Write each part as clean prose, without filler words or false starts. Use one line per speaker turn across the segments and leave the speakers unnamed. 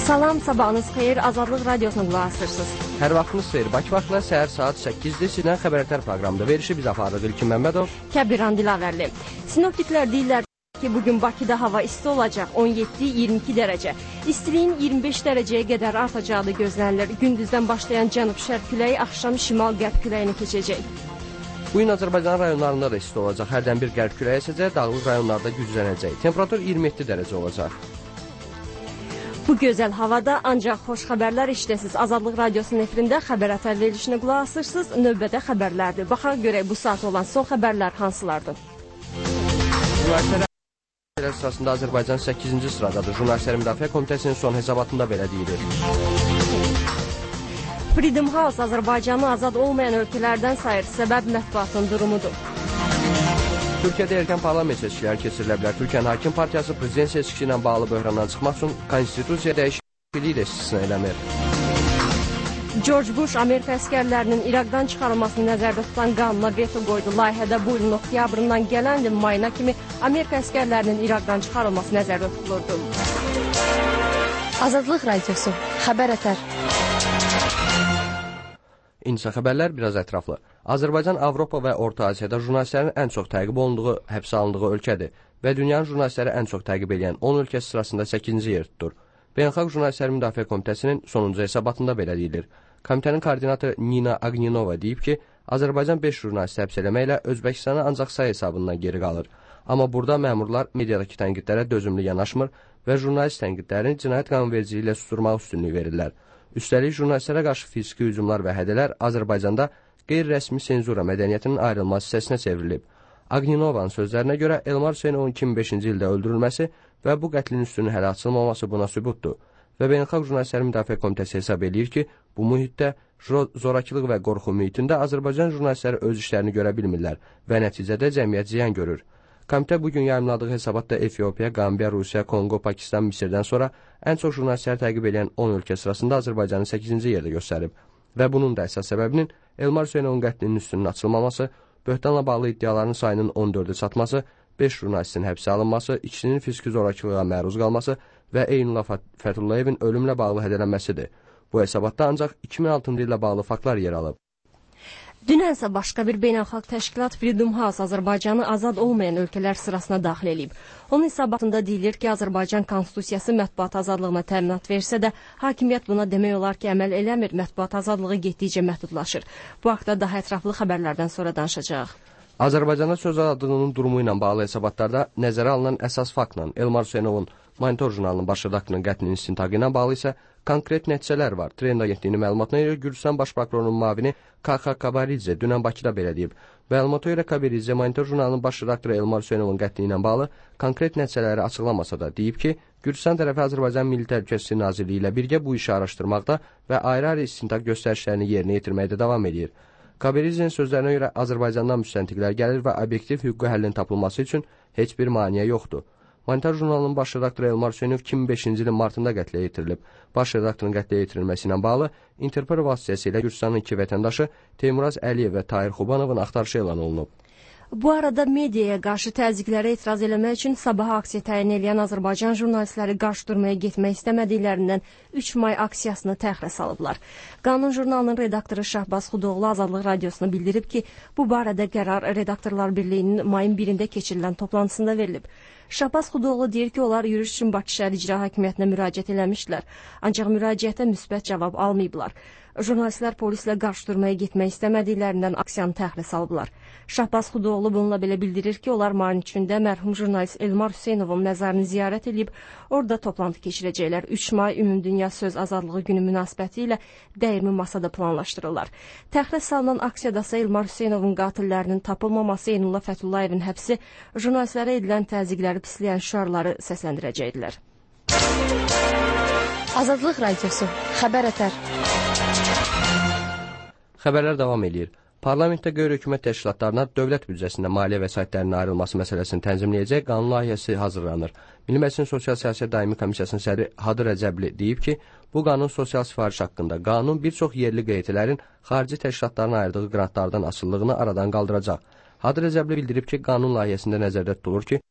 Salam, sabahınız xeyir, Azadlıq Radiosuna qulaq asırsınız.
Hər vaxtınız xeyir, Bakı vaxtla səhər saat 8-də sizdən xəbərlər proqramında verişi biz aparırıq. İlkin Məmmədov,
Kəbiran Dilavərli. Sinoptiklər deyirlər ki, bugün Bakıda hava isti olacaq, 17-22 dərəcə. İstiliyin 25 dərəcəyə qədər artacağı da gözlənilir. Gündüzdən başlayan cənub-şərq küləyi axşam şimal-qərb küləyini keçəcək.
bu gün Azərbaycan rayonlarında da isti olacaq. Hərdən bir qərb küləyi əsəcək, dağlıq rayonlarda güclənəcək. Temperatur 27 dərəcə olacaq.
Bu gözəl havada ancaq xoş xəbərlər eşidəsiniz. Azadlıq Radiosunun efirində xəbər ətər verilişinə qulaq asırsınız. Növbədə xəbərlərdir. Baxaq görək bu saat olan son xəbərlər hansılardır?
Jurnalistlər sırasında Azərbaycan 8-ci sıradadır. Jurnalistlər Müdafiə Komitəsinin son hesabatında belə deyilir.
Freedom House Azərbaycanı azad olmayan ölkələrdən sayır. Səbəb mətbuatın durumudur.
Türkiyədə erkən parlament seçkiləri keçirilə bilər. Türkiyənin Hakim Partiyası prezident seçkisi ilə bağlı böhrandan çıxmaq üçün konstitusiya dəyişikliyi də istisna eləmir.
George Bush Amerika əskərlərinin İraqdan çıxarılmasını nəzərdə tutan qanuna veto qoydu. Layihədə bu ilin oktyabrından gələn il mayına kimi Amerika əskərlərinin İraqdan çıxarılması nəzərdə tutulurdu.
Azadlıq Radiosu, xəbər ətər.
İnsa xəbərlər biraz ətraflı. Azərbaycan Avropa və Orta Asiyada jurnalistlərin ən çox təqib olunduğu, həbsə alındığı ölkədir və dünyanın jurnalistləri ən çox təqib edən 10 ölkəsi sırasında 8-ci yer tutur. Beynəlxalq Jurnalistlər Müdafiə Komitəsinin sonuncu hesabatında belə deyilir. Komitənin koordinatoru Nina Agninova deyib ki, Azərbaycan 5 jurnalisti həbs eləməklə Özbəkistana ancaq say hesabından geri qalır. Amma burada məmurlar mediadakı tənqidlərə dözümlü yanaşmır və jurnalist tənqidlərini cinayət qanunvericiliyi ilə susturmaq üstünlüyü verirlər. Üstəlik, jurnalistlərə qarşı fiziki hücumlar və hədələr Azərbaycanda qeyri-rəsmi senzura mədəniyyətinin ayrılmaz hissəsinə çevrilib. Agninovanın sözlərinə görə Elmar Hüseynovun 2005-ci ildə öldürülməsi və bu qətlin üstünün hələ açılmaması buna sübutdur. Və Beynəlxalq Jurnalistlər Müdafiə Komitəsi hesab edir ki, bu mühitdə zorakılıq və qorxu mühitində Azərbaycan jurnalistləri öz işlərini görə bilmirlər və nəticədə cəmiyyət ziyan görür. Komitə bugün yayımladığı hesabatda Efiopiya, Qambiya, Rusiya, Kongo, Pakistan, Misirdən sonra ən çox jurnalistləri təqib edən 10 ölkə sırasında Azərbaycanı 8-ci yerdə göstərib. Və bunun da əsas səbəbinin Elmar Hüseynovun qətlinin üstünün açılmaması, böhtanla bağlı iddiaların sayının 14-ə çatması, 5 jurnalistin həbsə alınması, ikisinin fiziki zorakılığa məruz qalması və Eynullah Fətullayevin ölümlə bağlı hədələnməsidir. Bu hesabatda ancaq 2006-cı illə bağlı faktlar yer alıb.
Dünənsə başqa bir beynəlxalq təşkilat Freedom House Azərbaycanı azad olmayan ölkələr sırasına daxil edib. Onun hesabatında deyilir ki, Azərbaycan konstitusiyası mətbuat azadlığına təminat versə də, hakimiyyət buna demək olar ki, əməl eləmir, mətbuat azadlığı getdikcə məhdudlaşır. Bu haqda daha ətraflı xəbərlərdən sonra danışacağıq.
Azərbaycanda söz azadlığının durumu ilə bağlı hesabatlarda nəzərə alınan əsas faktla Elmar Hüseynovun Monitor jurnalının baş redaktorunun qətlinin istintaqı ilə bağlı isə konkret nəticələr var. Trend agentliyinin məlumatına görə Gürcüstan Baş Prokurorunun müavini Kakha Kabaridze dünən Bakıda belə deyib. Məlumata görə Kabaridze Monitor jurnalının baş redaktoru Elmar Hüseynovun qətli ilə bağlı konkret nəticələri açıqlamasa da deyib ki, Gürcüstan tərəfi Azərbaycan Milli Təhlükəsizlik Nazirliyi ilə birgə bu işi araşdırmaqda və ayrı-ayrı istintaq göstərişlərini yerinə yetirməkdə davam edir. Kabaridzenin sözlərinə görə Azərbaycandan müstəntiqlər gəlir və obyektiv hüquqi həllin tapılması üçün heç bir maneə yoxdur. Monitor jurnalının baş redaktoru Elmar Hüseynov 2005-ci ilin martında qətlə yetirilib. Baş redaktorun qətlə yetirilməsi ilə bağlı Interpol vasitəsilə Gürcüstanın 2 vətəndaşı Teymuraz Əliyev və Tahir Xubanovun axtarışı elan olunub.
Bu arada mediaya qarşı təzyiqlərə etiraz eləmək üçün sabaha aksiya təyin edən Azərbaycan jurnalistləri qarşı durmaya getmək istəmədiklərindən 3 may aksiyasını təxirə salıblar. Qanun jurnalının redaktoru Şahbaz Xudoğlu Azadlıq Radiosuna bildirib ki, bu barədə qərar Redaktorlar Birliyinin mayın 1-də keçirilən toplantısında verilib. Şahbaz Xudoğlu deyir ki, onlar yürüyüş üçün Bakı şəhər icra hakimiyyətinə müraciət eləmişdilər, ancaq müraciətə müsbət cavab almayıblar. Jurnalistlər polislə qarşı durmaya getmək istəmədiklərindən aksiyanı təxirə salıblar. Şahbaz Xudoğlu bununla belə bildirir ki, onlar mayın 3-də mərhum jurnalist Elmar Hüseynovun məzarını ziyarət edib, orada toplantı keçirəcəklər. 3 may Ümumdünya Söz Azadlığı Günü münasibəti ilə dəyirmi masada planlaşdırırlar. Təxirə salınan aksiyadasa Elmar Hüseynovun qatillərinin tapılmaması, Eynullah Fətullayevin həbsi, jurnalistlərə edilən təzyiqləri pisləyən şüarları səsləndirəcəkdilər.
Azadlıq Radiosu, xəbər ətər.
Xəbərlər davam edir. Parlamentdə qeyri-hökumət təşkilatlarına dövlət büdcəsində maliyyə vəsaitlərinin ayrılması məsələsini tənzimləyəcək qanun layihəsi hazırlanır. Milli Məclisin Sosial Siyasət Daimi Komissiyasının sədri Hadı Rəcəbli deyib ki, bu qanun sosial sifariş haqqında qanun bir çox yerli QT-lərin xarici təşkilatlarına ayırdığı qrantlardan asılılığını aradan qaldıracaq. Hadı Rəcəbli bildirib ki, qanun layihəsində nəzərdə tutulur ki,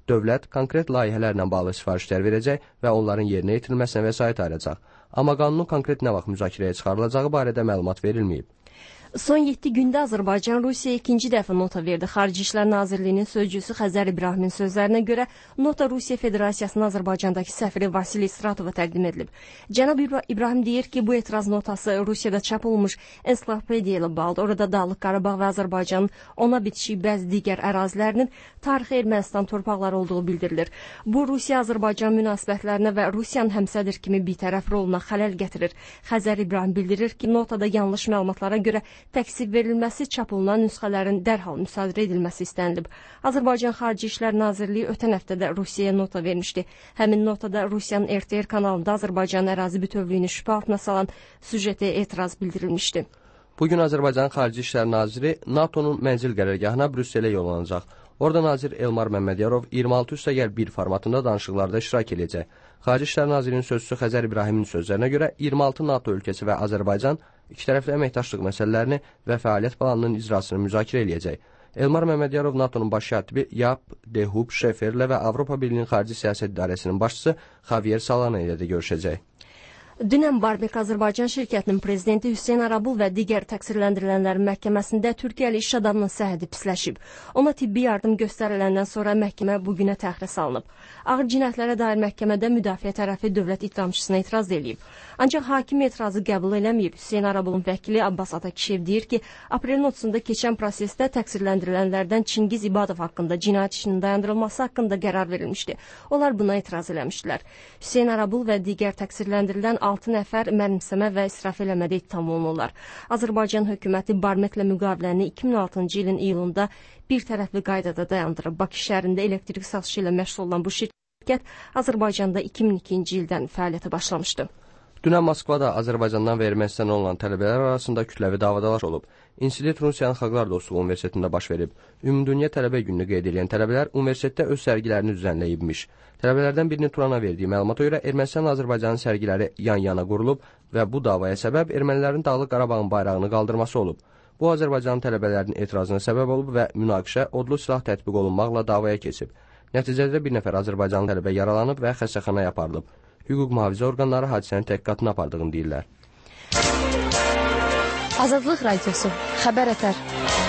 Dövlət konkret layihələrlə bağlı sifarişlər verəcək və onların yerinə yetirilməsinə vəsait ayıracaq. Amma qanunun konkret nə vaxt müzakirəyə çıxarılacağı barədə məlumat verilməyib.
Son 7 gündə Azərbaycan Rusiyaya ikinci dəfə nota verdi. Xarici İşlər Nazirliyinin sözcüsü Xəzər İbrahimin sözlərinə görə nota Rusiya Federasiyasının Azərbaycandakı səfiri Vasiliy Stratova təqdim edilib. Cənab İbrahim deyir ki, bu etiraz notası Rusiyada çap olunmuş ensiklopediya ilə bağlıdır. Orada Dağlıq Qarabağ və Azərbaycanın ona bitişik bəzi digər ərazilərinin tarixi Ermənistan torpaqları olduğu bildirilir. Bu, Rusiya-Azərbaycan münasibətlərinə və Rusiyanın həmsədr kimi bitərəf roluna xələl gətirir. Xəzər İbrahim bildirir ki, notada yanlış məlumatlara görə təksib verilməsi, çap olunan nüsxələrin dərhal müsadirə edilməsi istənilib. Azərbaycan Xarici İşlər Nazirliyi ötən həftədə Rusiyaya nota vermişdi. Həmin notada Rusiyanın RTR kanalında Azərbaycan ərazi bütövlüyünü şübhə altına salan süjetə etiraz bildirilmişdi.
Bugün Azərbaycan Xarici İşlər Naziri NATO-nun mənzil qərargahına Brüsselə yollanacaq. Orada nazir Elmar Məmmədiyarov 26+1 formatında danışıqlarda iştirak edəcək. Xarici İşlər Nazirinin sözçüsü Xəzər İbrahimin sözlərinə görə 26 NATO ölkəsi və Azərbaycan ikitərəfli əməkdaşlıq məsələlərini və fəaliyyət planının icrasını müzakirə edəcək. Elmar Məmmədiyarov NATO-nun baş katibi Jaap de Hoop Schefferlə və Avropa Birliyinin Xarici Siyasət İdarəsinin başçısı Javier Solana ilə də görüşəcək.
Dünən Barbek Azərbaycan şirkətinin prezidenti Hüseyn Arabul və digər təqsirləndirilənlərin məhkəməsində Türkiyəli iş adamının səhhəti pisləşib. Ona tibbi yardım göstəriləndən sonra məhkəmə bugünə təxirə salınıb. Ağır cinayətlərə dair məhkəmədə müdafiə tərəfi dövlət ittihamçısına etiraz edib. Ancaq hakim etirazı qəbul eləməyib. Hüseyn Arabulun vəkili Abbas Atakişev deyir ki, aprelin 30-da keçən prosesdə təqsirləndirilənlərdən Çingiz İbadov haqqında cinayət işinin dayandırılması haqqında qərar verilmişdi. Onlar buna etiraz eləmişdilər. Hüseyn Arabul və digər təqsirləndirilən 6 nəfər mənimsəmə və israf eləmədə ittiham olunurlar. Azərbaycan hökuməti barmetlə müqaviləni 2006-cı ilin iyulunda bir tərəfli qaydada dayandırıb. Bakı şəhərində elektrik satışı ilə məşğul olan bu şirkət Azərbaycanda 2002-ci ildən fəaliyyətə başlamışdı.
Dünən Moskvada Azərbaycandan və Ermənistandan olan tələbələr arasında kütləvi davadalaş olub. İnsident Rusiyanın Xalqlar Dostluğu Universitetində baş verib. Ümumdünya tələbə gününü qeyd edən tələbələr universitetdə öz sərgilərini düzənləyibmiş. Tələbələrdən birinin Turana verdiyi məlumata görə Ermənistan Azərbaycanın sərgiləri yan-yana qurulub və bu davaya səbəb ermənilərin Dağlıq Qarabağın bayrağını qaldırması olub. Bu, Azərbaycanın tələbələrinin etirazına səbəb olub və münaqişə odlu silah tətbiq olunmaqla davaya keçib. Nəticədə bir nəfər Azərbaycanlı tələbə yaralanıb və xəstəxanaya aparılıb. Hüquq mühafizə orqanları hadisənin təhqiqatını apardığını deyirlər.
Azadlıq Radiosu, Xəbər Ətər.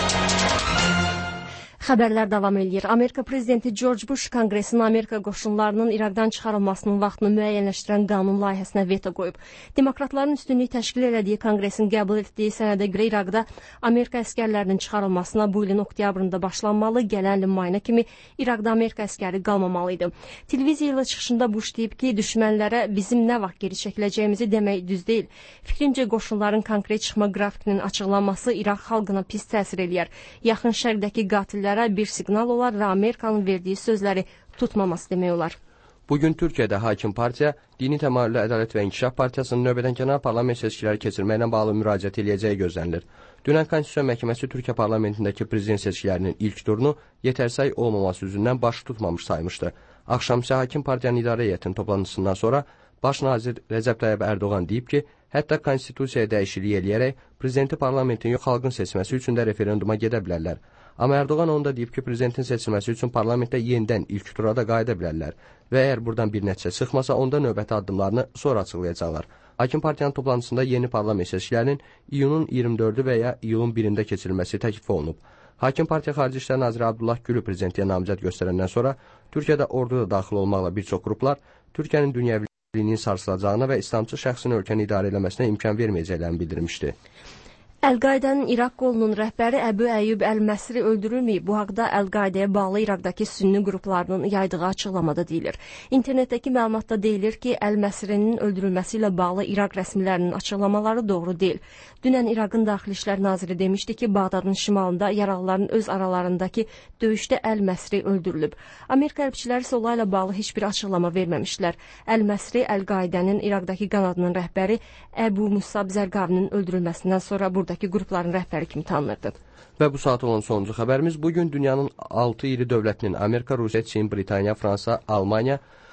Xəbərlər davam edir. Amerika prezidenti George Bush Konqresin Amerika qoşunlarının İraqdan çıxarılmasının vaxtını müəyyənləşdirən qanun layihəsinə veto qoyub. Demokratların üstünlük təşkil elədiyi Konqresin qəbul etdiyi sənədə görə İraqda Amerika əskərlərinin çıxarılmasına bu ilin oktyabrında başlanmalı, gələn ilin mayına kimi İraqda Amerika əskəri qalmamalıydı. Televiziya ilə çıxışında Bush deyib ki, düşmənlərə bizim nə vaxt geri çəkiləcəyimizi demək düz deyil. Fikrimcə qoşunların konkret çıxma qrafikinin açıqlanması İraq xalqına pis təsir eləyər. Yaxın şərqdəki qatillər bir siqnal olar və Amerikanın verdiyi sözləri tutmaması demək olar.
Bugün Türkiyədə hakim partiya, Dini Təmayüllü Ədalət və İnkişaf Partiyasının növbədənkənar parlament seçkiləri keçirməklə bağlı müraciət eləyəcəyi gözlənilir. Dünən Konstitusiya Məhkəməsi Türkiyə parlamentindəki prezident seçkilərinin ilk turunu yetərsay olmaması üzündən başı tutmamış saymışdı. Axşam isə hakim partiyanın idarə heyətinin toplantısından sonra Baş nazir Rəcəb Tayyib Ərdoğan deyib ki, hətta konstitusiyaya dəyişiklik eləyərək prezidenti parlamentin yox xalqın seçməsi üçün də referenduma gedə bilərlər. Amma Ərdoğan onu da deyib ki, prezidentin seçilməsi üçün parlamentdə yenidən ilk tura da qayıda bilərlər və əgər buradan bir nəticə çıxmasa, onda növbəti addımlarını sonra açıqlayacaqlar. Hakim partiyanın toplantısında yeni parlament seçkilərinin iyunun 24-ü və ya iyulun 1-də keçirilməsi təklif olunub. Hakim partiya Xarici İşlər Naziri Abdullah Gülü prezidentliyə namizəd göstərəndən sonra Türkiyədə orduda daxil olmaqla bir çox qruplar Türkiyənin dünyəviliyinin sarsılacağına və İslamçı şəxsin ölkəni idarə eləməsinə imkan verməyəcəklərini bildirmişdi.
Əl-Qaidanın İraq qolunun rəhbəri Əbu Əyyub Əl-Məsri öldürülməyib. Bu haqda Əl-Qaidaya bağlı İraqdakı sünni qruplarının yaydığı açıqlamada deyilir. İnternetdəki məlumatda deyilir ki, Əl-Məsrinin öldürülməsi ilə bağlı İraq rəsmilərinin açıqlamaları doğru deyil. Dünən İraqın Daxili İşlər Naziri demişdi ki, Bağdadın şimalında yaralıların öz aralarındakı döyüşdə Əl-Məsri öldürülüb. Amerika hərbçiləri isə olayla bağlı heç bir açıqlama verməmişlər. Əl-Məsri Əl-Qaidanın İraqdakı qanadının rəhbəri Əbu Musab Zərqavinin öldürülməsindən sonra buradakı qrupların rəhbəri kimi tanınırdı.
Və bu saat olan sonuncu xəbərimiz bugün dünyanın 6 iri dövlətinin Amerika, Rusiya, Çin, Britaniya, Fransa, Almaniya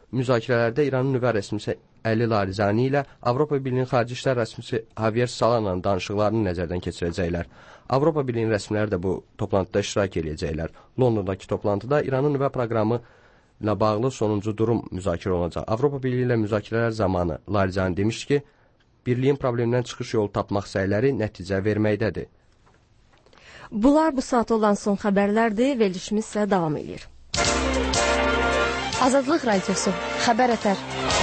müzakirələrdə İranın nüvə rəsmisi Əli Larizani ilə Avropa Birliyinin Xarici İşlər rəsmisi Javier Solana'nın danışıqlarını nəzərdən keçirəcəklər. Avropa Birliyinin rəsmiləri də bu toplantıda iştirak edəcəklər. Londondakı toplantıda İranın nüvə proqramı ilə bağlı sonuncu durum müzakirə olunacaq. Avropa Birliyi ilə müzakirələr zamanı Larizani demiş ki, birliyin problemdən çıxış yolu tapmaq səyləri nəticə verməkdədir.
Bunlar bu saat olan son xəbərlərdir. Verilişimiz isə davam edir.
Azadlıq Radiosu, Xəbər Ətər.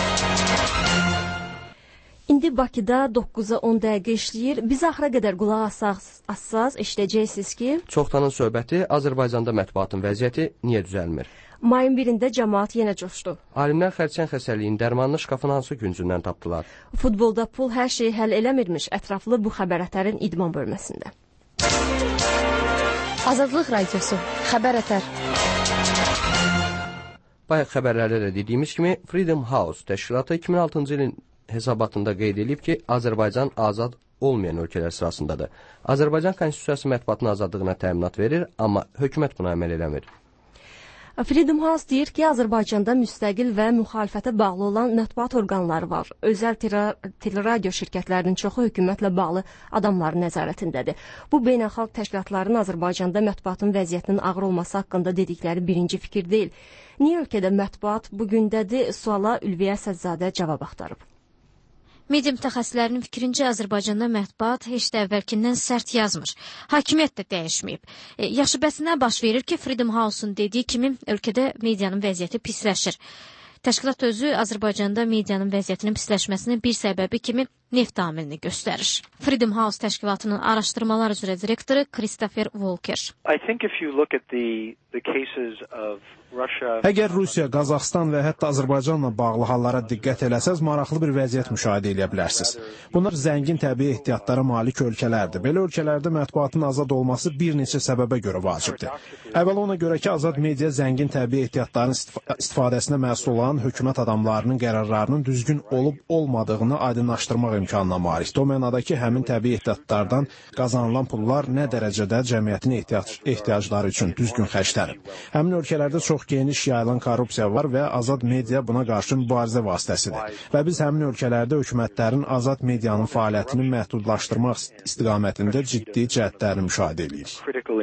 İndi Bakıda 9-a 10 dəqiqə işləyir. Biz axıra qədər qulaq assaz eşidəcəksiniz ki...
Çoxdanın söhbəti Azərbaycanda mətbuatın vəziyyəti niyə düzəlmir?
Mayın 1-də cəmaat yenə coşdu.
Alimlər xərçəng xəstəliyin dərmanını şkafın hansı güncündən tapdılar?
Futbolda pul hər şeyi həll eləmirmiş. Ətraflı bu Xəbər Ətərin idman bölməsində.
Azadlıq Radiosu, Xəbər Ətər.
Bayaq xəbərlərdə də dediyimiz kimi Freedom House təşkilatı 2006-cı ilin hesabatında qeyd edib ki, Azərbaycan azad olmayan ölkələr sırasındadır. Azərbaycan Konstitusiyası mətbuatın azadlığına təminat verir, amma hökumət buna əməl eləmir.
Freedom House deyir ki, Azərbaycanda müstəqil və müxalifətə bağlı olan mətbuat orqanları var. Özəl teleradio şirkətlərinin çoxu hökumətlə bağlı adamların nəzarətindədir. Bu beynəlxalq təşkilatların Azərbaycanda mətbuatın vəziyyətinin ağır olması haqqında dedikləri birinci fikir deyil. Niyə ölkədə mətbuat bugündədir suala Ülviyə Səzadə cavab axtarıb.
Media mütəxəssislərinin fikrincə Azərbaycanda mətbuat heç də əvvəlkindən sərt yazmır. Hakimiyyət də dəyişməyib. Yaxşı, bəs nə baş verir ki, Freedom House-un dediyi kimi ölkədə medianın vəziyyəti pisləşir. Təşkilat özü Azərbaycanda medianın vəziyyətinin pisləşməsinin bir səbəbi kimi neft amilini göstərir. Freedom House təşkilatının araşdırmalar üzrə direktoru Christopher Walker.
Əgər Rusiya, Qazaxstan və hətta Azərbaycanla bağlı hallara diqqət eləsəz, maraqlı bir vəziyyət müşahidə edə bilərsiniz. Bunlar zəngin təbii ehtiyatlara malik ölkələrdir. Belə ölkələrdə mətbuatın azad olması bir neçə səbəbə görə vacibdir. Əvvəla ona görə ki, azad media zəngin təbii ehtiyatların istifadəsinə məsul olan hökumət adamlarının qərarlarının düzgün olub-olmadığını aydınlaşdırmaq imkanına malikdir. O mənada ki, həmin təbii ehtiyatlardan qazanılan pullar nə dərəcədə cəmiyyətin ehtiyacları üçün düzgün xərclənib. Həmin ölkələrdə çox geniş yayılan korrupsiya var və azad media buna qarşı mübarizə vasitəsidir. Və biz həmin ölkələrdə hökumətlərin azad medianın fəaliyyətini məhdudlaşdırmaq istiqamətində ciddi cəhətlərini müşahidə edirik.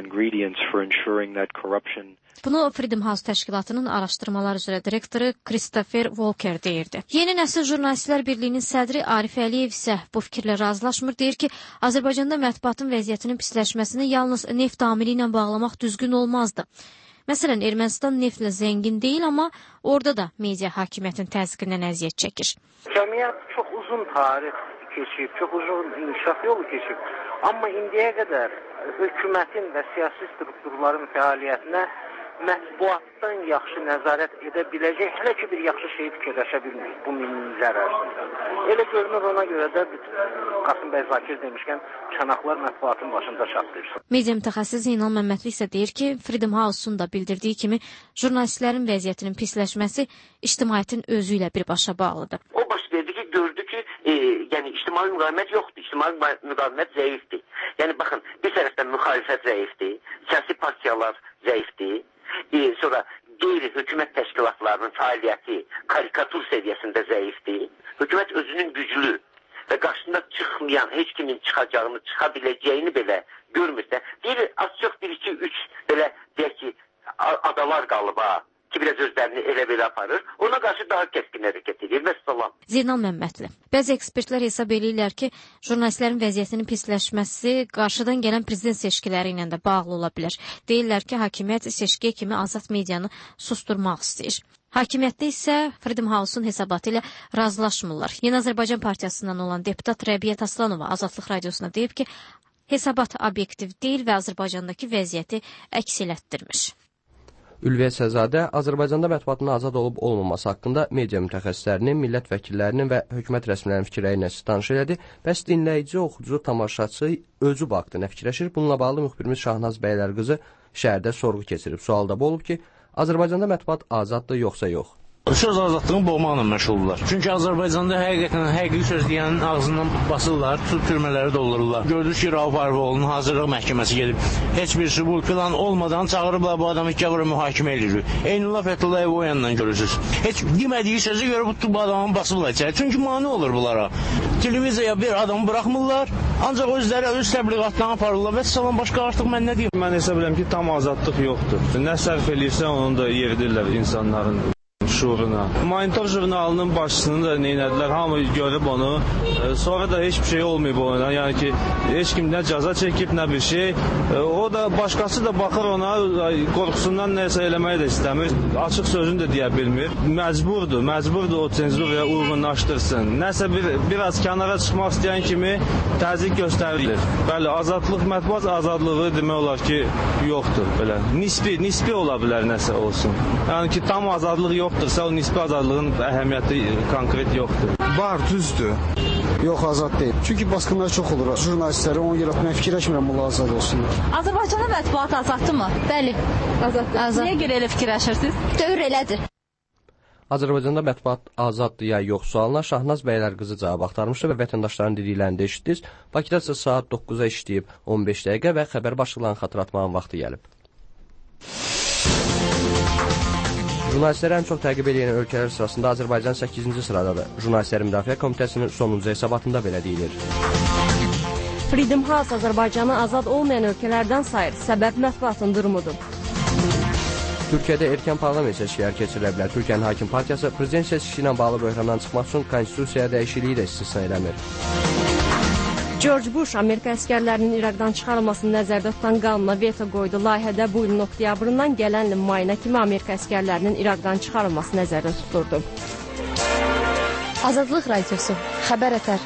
Bunu Freedom House təşkilatının araşdırmalar üzrə direktoru Christopher Walker deyirdi. Yeni Nəsil Jurnalistlər Birliyinin sədri Arif Əliyev isə bu fikirlə razılaşmır. Deyir ki, Azərbaycanda mətbuatın vəziyyətinin pisləşməsini yalnız neft amili ilə bağlamaq düzgün olmazdı. Məsələn, Ermənistan neftlə zəngin deyil, amma orada da media hakimiyyətin təzyiqindən əziyyət çəkir.
Cəmiyyət çox uzun tarix keçib, çox uzun inkişaf yolu keçib. Amma indiyə qədər hökumətin və siyasi strukturların fəaliyyətinə mətbuatdan yaxşı nəzarət edə biləcək, hələ ki bir yaxşı şeyi fikirləşə bilməyik bu minlər ərzində. Elə görünür, ona görə də Qasım bəy Zakir demişkən, çanaqlar mətbuatın başında çatlayır.
Media mütəxəssis Zeynal Məmmədli isə deyir ki, Freedom House-un da bildirdiyi kimi jurnalistlərin vəziyyətinin pisləşməsi ictimaiyyətin özü ilə birbaşa bağlıdır.
O baş verdi ki, gördü ki, yəni ictimai müqavimət yoxdur, ictimai müqavimət zəifdir. Yəni baxın, bir tərəfdən müxalifət zəifdir, siyasi partiyalar zəifdir. Sonra qeyri-hökumət təşkilatlarının fəaliyyəti karikatur səviyyəsində zəifdir. Hökumət özünün güclü və qarşısında çıxmayan, heç kimin çıxacağını, çıxa biləcəyini belə görmürsə, deyir, az çox 1-2-3 belə deyək ki, adalar qalıb ki, biraz özlərini elə-belə aparır, ona qarşı daha kəskin hərəkət edir və salam.
Zeynal Məmmədli. Bəzi ekspertlər hesab edirlər ki, jurnalistlərin vəziyyətinin pisləşməsi qarşıdan gələn prezident seçkiləri ilə də bağlı ola bilər. Deyirlər ki, hakimiyyət seçkiyə kimi azad medianı susturmaq istəyir. Hakimiyyətdə isə Freedom House-un hesabatı ilə razılaşmırlar. Yeni Azərbaycan Partiyasından olan deputat Rəbiyyət Aslanova Azadlıq Radiosuna deyib ki, hesabat obyektiv deyil və Azərbaycandakı vəziyyəti əks elətdirmiş.
Ülviyə Səzadə Azərbaycanda mətbuatın azad olub-olmaması haqqında media mütəxəssislərinin, millət vəkillərinin və hökumət rəsmilərinin fikirləri ilə tanış elədi. Bəs dinləyici, oxucu, tamaşaçı özü bu haqda nə fikirləşir? Bununla bağlı müxbirimiz Şahnaz Bəylərqızı şəhərdə sorğu keçirib. Sualda bu olub ki, Azərbaycanda mətbuat azaddır yoxsa yox?
Söz azadlığını boğmaqla məşğuldurlar. Çünki Azərbaycanda həqiqətən həqiqi söz deyənin ağzından basırlar, tutub türmələri doldururlar. Gördük ki, Rauf Arvoğlu'nun hazırlıq məhkəməsi gedib. Heç bir sübut plan olmadan çağırıblar bu adamı gavura mühakimə edilir. Eynullah Fəthullayev o yandan görürsünüz. Heç demədiyi sözü görüb tutub bu adamı basırlar içəri. Çünki mane olur bunlara. Televiziyaya bir adamı buraxmırlar, ancaq özləri öz təbliğatlarını aparırlar və salam başqa artıq mən nə deyim?
Mən hesab edirəm ki, tam azadlıq yoxdur. Nə sərf edirsə onu da yeridirlər insanların şuuruna. Monitor jurnalının başçısını da neynədilər, hamı görüb onu. Sonra da heç bir şey olmayıb ona. Yəni ki, heç kim nə cəza çəkib, nə bir şey. O da, başqası da baxır ona, qorxusundan nəsə eləməyi də istəmir. Açıq sözünü də deyə bilmir. Məcburdur o senzuraya uyğunlaşdırsın. Nəsə biraz kənara çıxmaq istəyən kimi təzyiq göstərilir. Bəli, azadlıq, mətbuat azadlığı demək olar ki, yoxdur. Belə nisbi ola bilər nəsə olsun. Yəni ki, tam azadlıq yoxdursa, o nisbi azadlığın əhəmiyyəti konkret yoxdur.
Var, düzdür. Yox, azad deyil. Çünki basqınlar çox olur. Jurnalistləri ona görə mən fikirləşmirəm, bunlar azad olsunlar.
Azərbaycanda mətbuat azaddırmı? Bəli, azaddır. Niyə görə elə fikirləşirsiniz? Dövr elədir.
Azərbaycanda mətbuat azaddır ya yox sualına Şahnaz bəylər qızı cavab axtarmışdı və vətəndaşların dediklərini eşitdiniz. Bakıda isə saat 9-a işləyib 15 dəqiqə və xəbər başlıqlarını xatırlatmağın vaxtı gəlib. Jurnalistləri ən çox təqib edən ölkələr sırasında Azərbaycan 8-ci sıradadır. Jurnalistlər Müdafiə Komitəsinin sonuncu hesabatında belə deyilir.
Freedom House Azərbaycanı azad olmayan ölkələrdən sayır. Səbəb mətbuatın durumudur.
Türkiyədə erkən parlament seçkiləri keçirilə bilər. Türkiyənin hakim partiyası prezident seçkisi ilə bağlı böhrandan çıxmaq üçün konstitusiyaya dəyişikliyi də istisna eləmir.
George Bush Amerika əskərlərinin İraqdan çıxarılmasını nəzərdə tutan qanuna veto qoydu. Layihədə bu ilin oktyabrından gələn ilin mayına kimi Amerika əskərlərinin İraqdan çıxarılması nəzərdə tutulurdu.
Azadlıq radiosu, xəbər ətər.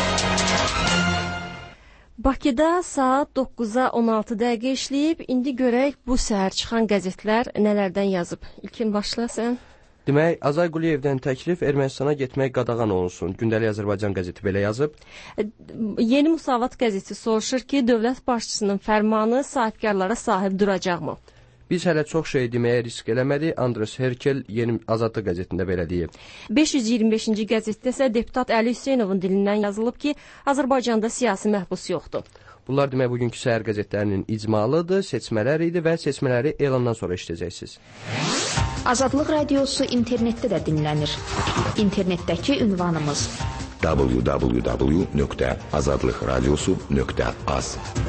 Bakıda saat 9-a 16 dəqiqə işləyib. İndi görək bu səhər çıxan qəzetlər nələrdən yazıb. İlkin başlasın.
Demək, Azay Quliyevdən təklif Ermənistana getmək qadağan olunsun. Gündəlik Azərbaycan qəzeti belə yazıb.
Yeni Musavat qəzeti soruşur ki, dövlət başçısının fərmanı sahibkarlara sahib duracaqmı?
Biz hələ çox şey deməyə risk eləmədik. Andres Herkel Yeni Azadlıq qəzetində belə deyib.
525-ci qəzetdə isə deputat Əli Hüseynovun dilindən yazılıb ki, Azərbaycanda siyasi məhbus yoxdur.
Bunlar demək bugünkü səhər qəzetlərinin icmalıdır, seçmələr idi və seçmələri elandan sonra işləyəcəksiniz.
Azadlıq radiosu internetdə də dinlənir. İnternetdəki ünvanımız www.azadlıqradiosu.az.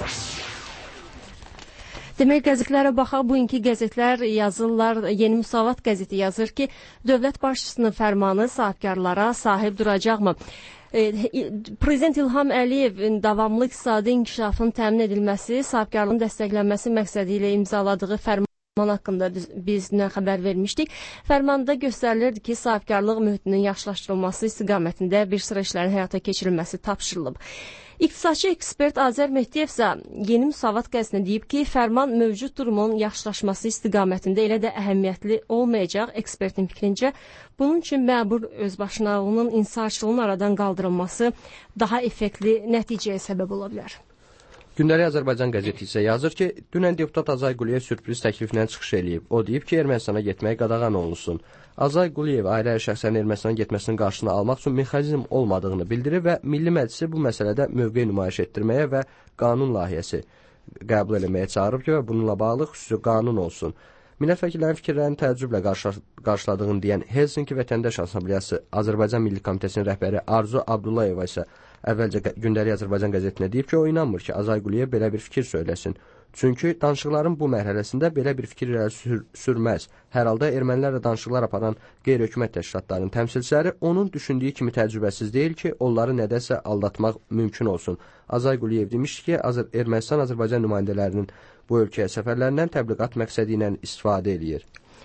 Demək, qəzetlərə baxaq, bugünkü qəzetlər yazırlar. Yeni Musavat qəzeti yazır ki, dövlət başçısının fərmanı sahibkarlara sahib duracaqmı? Prezident İlham Əliyevin davamlı iqtisadi inkişafın təmin edilməsi, sahibkarlığın dəstəklənməsi məqsədi ilə imzaladığı fərman haqqında biz xəbər vermişdik. Fərmanda göstərilirdi ki, sahibkarlıq mühitinin yaxşılaşdırılması istiqamətində bir sıra işlərin həyata keçirilməsi tapşırılıb. İqtisadçı ekspert Azər Mehdiyev isə Yeni Musavat qəzetində deyib ki, fərman mövcud durumun yaxşılaşması istiqamətində elə də əhəmiyyətli olmayacaq. Ekspertin fikrincə, bunun üçün məbur özbaşınalığının inhisarçılığının aradan qaldırılması daha effektli nəticəyə səbəb ola bilər.
Gündəlik Azərbaycan qəzeti isə yazır ki, dünən deputat Azay Quliyev sürpriz təkliflə çıxış eləyib. O deyib ki, Ermənistana getmək qadağan olunsun. Azay Quliyev ailə şəxslərin Ermənistana getməsinin qarşısını almaq üçün mexanizm olmadığını bildirir və Milli Məclisi bu məsələdə mövqe nümayiş etdirməyə və qanun layihəsi qəbul eləməyə çağırıb ki, və bununla bağlı xüsusi qanun olsun. Millət vəkillərinin fikirlərini təəccüblə qarşıladığını deyən Helsinki Vətəndaş Assambleyası Azərbaycan Milli Komitəsinin rəhbəri Arzu Abdullayeva isə əvvəlcə Gündəlik Azərbaycan qəzetinə deyib ki, o inanmır ki, Azay Quliyev belə bir fikir söyləsin. Çünki danışıqların bu mərhələsində belə bir fikir sürməz. Hər halda ermənilərlə danışıqlar aparan qeyri-hökumət təşkilatlarının təmsilçiləri onun düşündüyü kimi təcrübəsiz deyil ki, onları nədəsə aldatmaq mümkün olsun. Azay Quliyev demişdi ki, Ermənistan Azərbaycan nümayəndələrinin bu ölkəyə səfərlərindən təbliğat məqsədi ilə istifadə eləyir.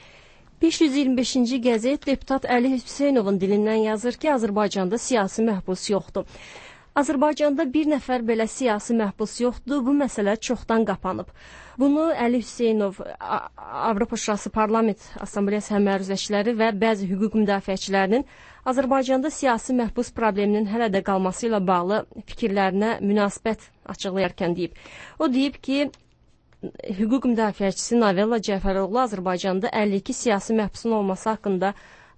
525-ci qəzet deputat Əli Hüseynovun dilindən yazır ki, Azərbaycanda siyasi məhbus yoxdur. Azərbaycanda bir nəfər belə siyasi məhbus yoxdur, bu məsələ çoxdan qapanıb. Bunu Əli Hüseynov, Avropa Şurası Parlament Assambleyası həmərüzləşləri və bəzi hüquq müdafiəçilərinin Azərbaycanda siyasi məhbus probleminin hələ də qalması ilə bağlı fikirlərinə münasibət açıqlayarkən deyib. O deyib ki, hüquq müdafiəçisi Novella Cəfəroğlu Azərbaycanda 52 siyasi məhbusun olması haqqında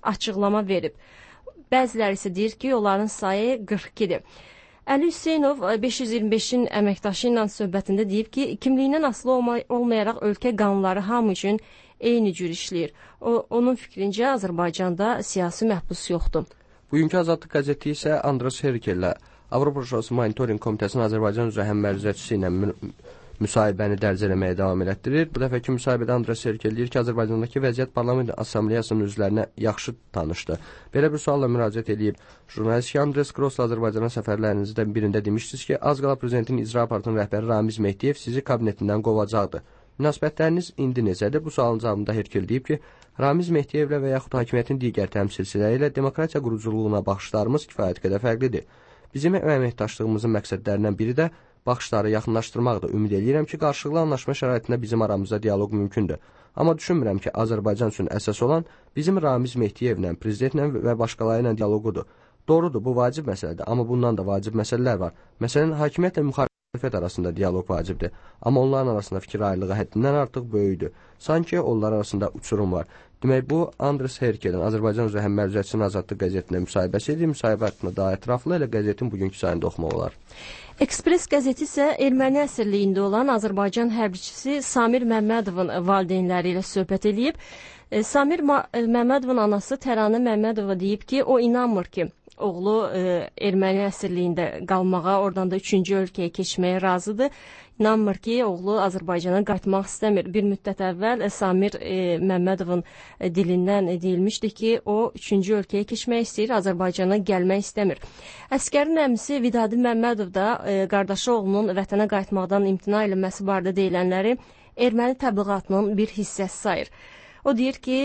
açıqlama verib. Bəziləri isə deyir ki, onların sayı 42-dir. Əli Hüseynov 525-in əməkdaşı ilə söhbətində deyib ki, kimliyindən asılı olmayaraq ölkə qanunları hamı üçün eyni cür işləyir. Onun fikrincə Azərbaycanda siyasi məhbus yoxdur.
Bugünkü Azadlıq qəzeti isə Andras Herkellə Avropa Şurası Monitoring Komitəsinin Azərbaycan üzrə həmməruzəçisi ilə müsahibəni dərc eləməyə davam elətdirir. Bu dəfəki müsahibədə Andras Herkel deyir ki, Azərbaycandakı vəziyyət Parlament Assambleyasının üzvlərinə yaxşı tanışdı. Belə bir sualla müraciət edib. Jurnalist Andres Grossla Azərbaycana səfərlərinizdən birində demişsiniz ki, az qala prezidentin icra aparatının rəhbəri Ramiz Mehdiyev sizi kabinetindən qovacaqdı. Münasibətləriniz indi necədir? Bu sualın cavabında Herkel deyib ki, Ramiz Mehdiyevlə və yaxud hakimiyyətin digər təmsilçiləri ilə demokratiya quruculuğuna baxışlarımız kifayət qədər fərqlidir. Bizim əməkdaşlığımızın məqsədlərindən biri də baxışları yaxınlaşdırmaqdır. Ümid edirəm ki, qarşılıqlı anlaşma şəraitində bizim aramızda dialoq mümkündür. Amma düşünmürəm ki, Azərbaycan üçün əsas olan bizim Ramiz Mehdiyevlə, prezidentlə və başqaları ilə dialoqudur. Doğrudur, bu vacib məsələdir, amma bundan da vacib məsələlər var. Məsələn, hakimiyyətlə müxalifət arasında dialoq vacibdir. Amma onların arasında fikir ayrılığı həddindən artıq böyükdür. Sanki onlar arasında uçurum var. Demək, bu Andres Herkel'in Azərbaycan üzrə həmməruzəçisinin Azadlıq qəzetində müsahibəsi idi. Müsahibə haqqında daha ətraflı elə qəzetin bugünkü sayında oxumaq olar.
Ekspres qəzeti isə erməni əsirliyində olan Azərbaycan hərbiçisi Samir Məmmədovun valideynləri ilə söhbət edib. Samir Məmmədovun anası Təranə Məmmədova deyib ki, o inanmır ki, oğlu erməni əsirliyində qalmağa, oradan da 3-cü ölkəyə keçməyə razıdır. İnanmır ki, oğlu Azərbaycana qayıtmaq istəmir. Bir müddət əvvəl Samir Məmmədovun dilindən deyilmişdi ki, o 3-cü ölkəyə keçmək istəyir, Azərbaycana gəlmək istəmir. Əskərin əmisi Vidadi Məmmədov da qardaşı oğlunun vətənə qayıtmaqdan imtina eləməsi barədə deyilənləri erməni təbliğatının bir hissəsi sayır. O deyir ki,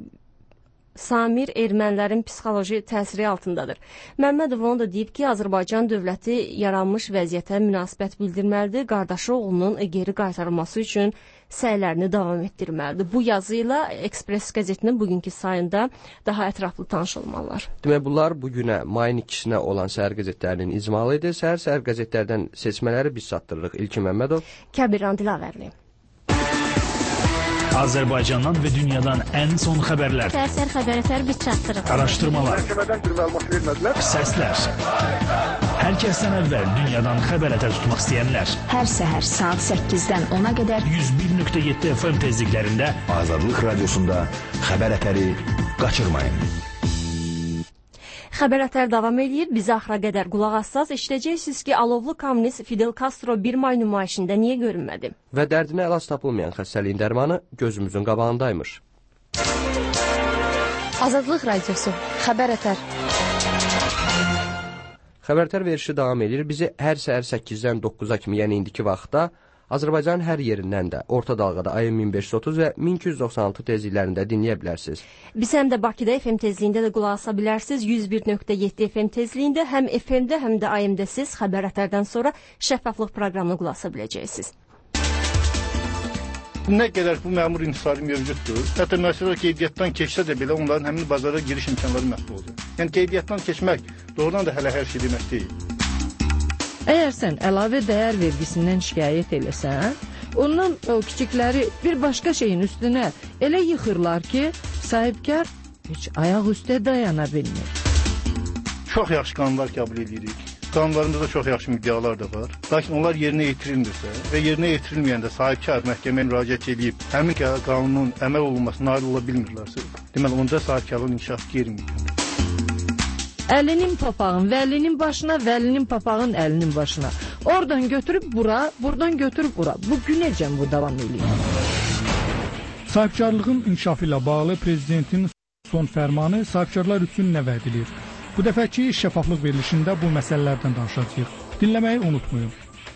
Samir ermənilərin psixoloji təsiri altındadır. Məmmədov onu da deyib ki, Azərbaycan dövləti yaranmış vəziyyətə münasibət bildirməlidir, qardaşı oğlunun geri qaytarılması üçün səylərini davam etdirməlidir. Bu yazı ilə Ekspres qəzetinin bugünkü sayında daha ətraflı tanış olmalılar.
Demək, bunlar bugünə mayın 2-sinə olan səhər qəzetlərinin icmalı idi. Səhər qəzetlərdən seçmələri biz çatdırırıq. İlkin Məmmədov,
Kəbiran Dilavərli.
Azərbaycandan və dünyadan ən son xəbərlər.
Səhər xəbərlər biz çatdırırıq.
Araşdırmalar.
Məhkəmədən bir məlumat vermədilər.
Səslər. Hər kəsdən əvvəl dünyadan xəbər tutmaq istəyənlər.
Hər səhər saat 8-dən 10-a qədər
101.7 FM tezliklərində
Azadlıq radiosunda xəbər ətəri qaçırmayın.
Xəbər ətər davam edir. Bizi axıra qədər qulaq assaz eşidəcəksiniz ki, alovlu kommunist Fidel Castro 1 may nümayişində niyə görünmədi?
Və dərdinə əlac tapılmayan xəstəliyin dərmanı gözümüzün qabağındaymış.
Azadlıq radiosu, xəbər ətər.
Xəbər ətər verişi davam edir. Bizi hər səhər 8-dən 9-a kimi, yəni indiki vaxtda Azərbaycanın hər yerindən də orta dalğada AM 1530 və 1296 tezliklərində dinləyə bilərsiniz.
Biz həm də Bakıda FM tezliyində də qulaq asa bilərsiniz. 101.7 FM tezliyində həm FM-də, həm də AM-də siz xəbər ətərdən sonra şəffaflıq proqramını qulaq asa biləcəksiniz.
Nə qədər bu məmur intisarı mövcuddur. Hətta müəssisələr qeydiyyatdan keçsə də belə onların həmin bazara giriş imkanları məhv oldu. Yəni qeydiyyatdan keçmək doğrudan da hələ hər şey demək deyil.
Əgər sən əlavə dəyər vergisindən şikayət eləsən, ondan o kiçikləri bir başqa şeyin üstünə elə yıxırlar ki, sahibkar heç ayaq üstə dayana bilmir.
Çox yaxşı qanunlar qəbul edirik. Qanunlarımızda çox yaxşı müddəalar da var. Lakin onlar yerinə yetirilmirsə və yerinə yetirilməyəndə sahibkar məhkəməyə müraciət edib həmin qanunun əməl olunmasına nail ola bilmirlərsə, deməli onda sahibkarlığın inkişafı qeyri-mümkündür.
Əlinin papağın vəlinin başına, vəlinin papağın əlinin başına. Oradan götürüb bura, buradan götürüb bura. Bu günəcən bu davam edir.
Sahibkarlığın inkişafı ilə bağlı prezidentin son fərmanı sahibkarlar üçün nə vəd edir? Bu dəfəki şəffaflıq verilişində bu məsələlərdən danışacağıq. Dinləməyi unutmayın.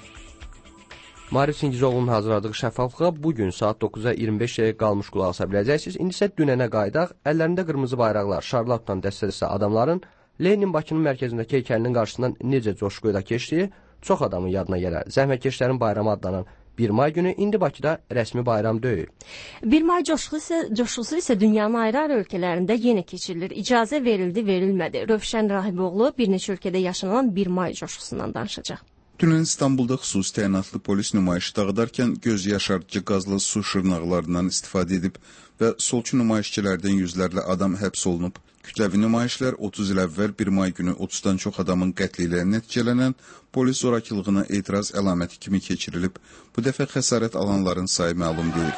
Marif Singizoğlu'nun hazırladığı şəffaflığa bugün saat 9-a 25 dəqiqə qalmış qulaq asa biləcəksiniz. İndi isə dünənə qaydaq, əllərində qırmızı bayraqlar, şarlatdan dəstədə adamların Lenin Bakının mərkəzindəki heykəlinin qarşısından necə coşquyla keçdiyi çox adamın yadına gələr. Zəhmətkeşlərin bayramı adlanan 1 may günü indi Bakıda rəsmi bayram deyil.
1 may coşqusu isə dünyanın ayrı-ayrı ölkələrində yenə keçirilir. İcazə verildi, verilmədi. Rövşən Rahiboğlu bir neçə ölkədə yaşanan 1 may coşqusundan danışacaq.
Dünən İstanbulda xüsusi təyinatlı polis nümayişi dağıdarkən göz yaşardıcı qazlı su şırnaqlarından istifadə edib və solçu nümayişçilərdən yüzlərlə adam həbs olunub. Kütləvi nümayişlər 30 il əvvəl 1 may günü 30-dan çox adamın qətli ilə nəticələnən polis zorakılığına etiraz əlaməti kimi keçirilib. Bu dəfə xəsarət alanların sayı məlum deyil.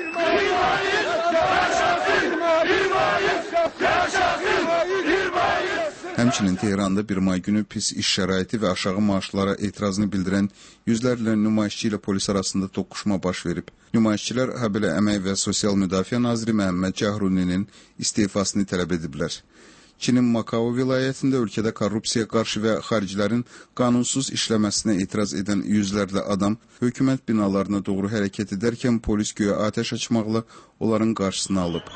Həmçinin Tehranda 1 may günü pis iş şəraiti və aşağı maaşlara etirazını bildirən yüzlərlə nümayişçi ilə polis arasında toqquşma baş verib. Nümayişçilər habelə Əmək və Sosial Müdafiə Naziri Məhəmməd Cəhruninin istifasını tələb ediblər. Çinin Makao vilayətində ölkədə korrupsiyaya qarşı və xaricilərin qanunsuz işləməsinə etiraz edən yüzlərlə adam hökumət binalarına doğru hərəkət edərkən polis göyə atəş açmaqla onların qarşısını alıb.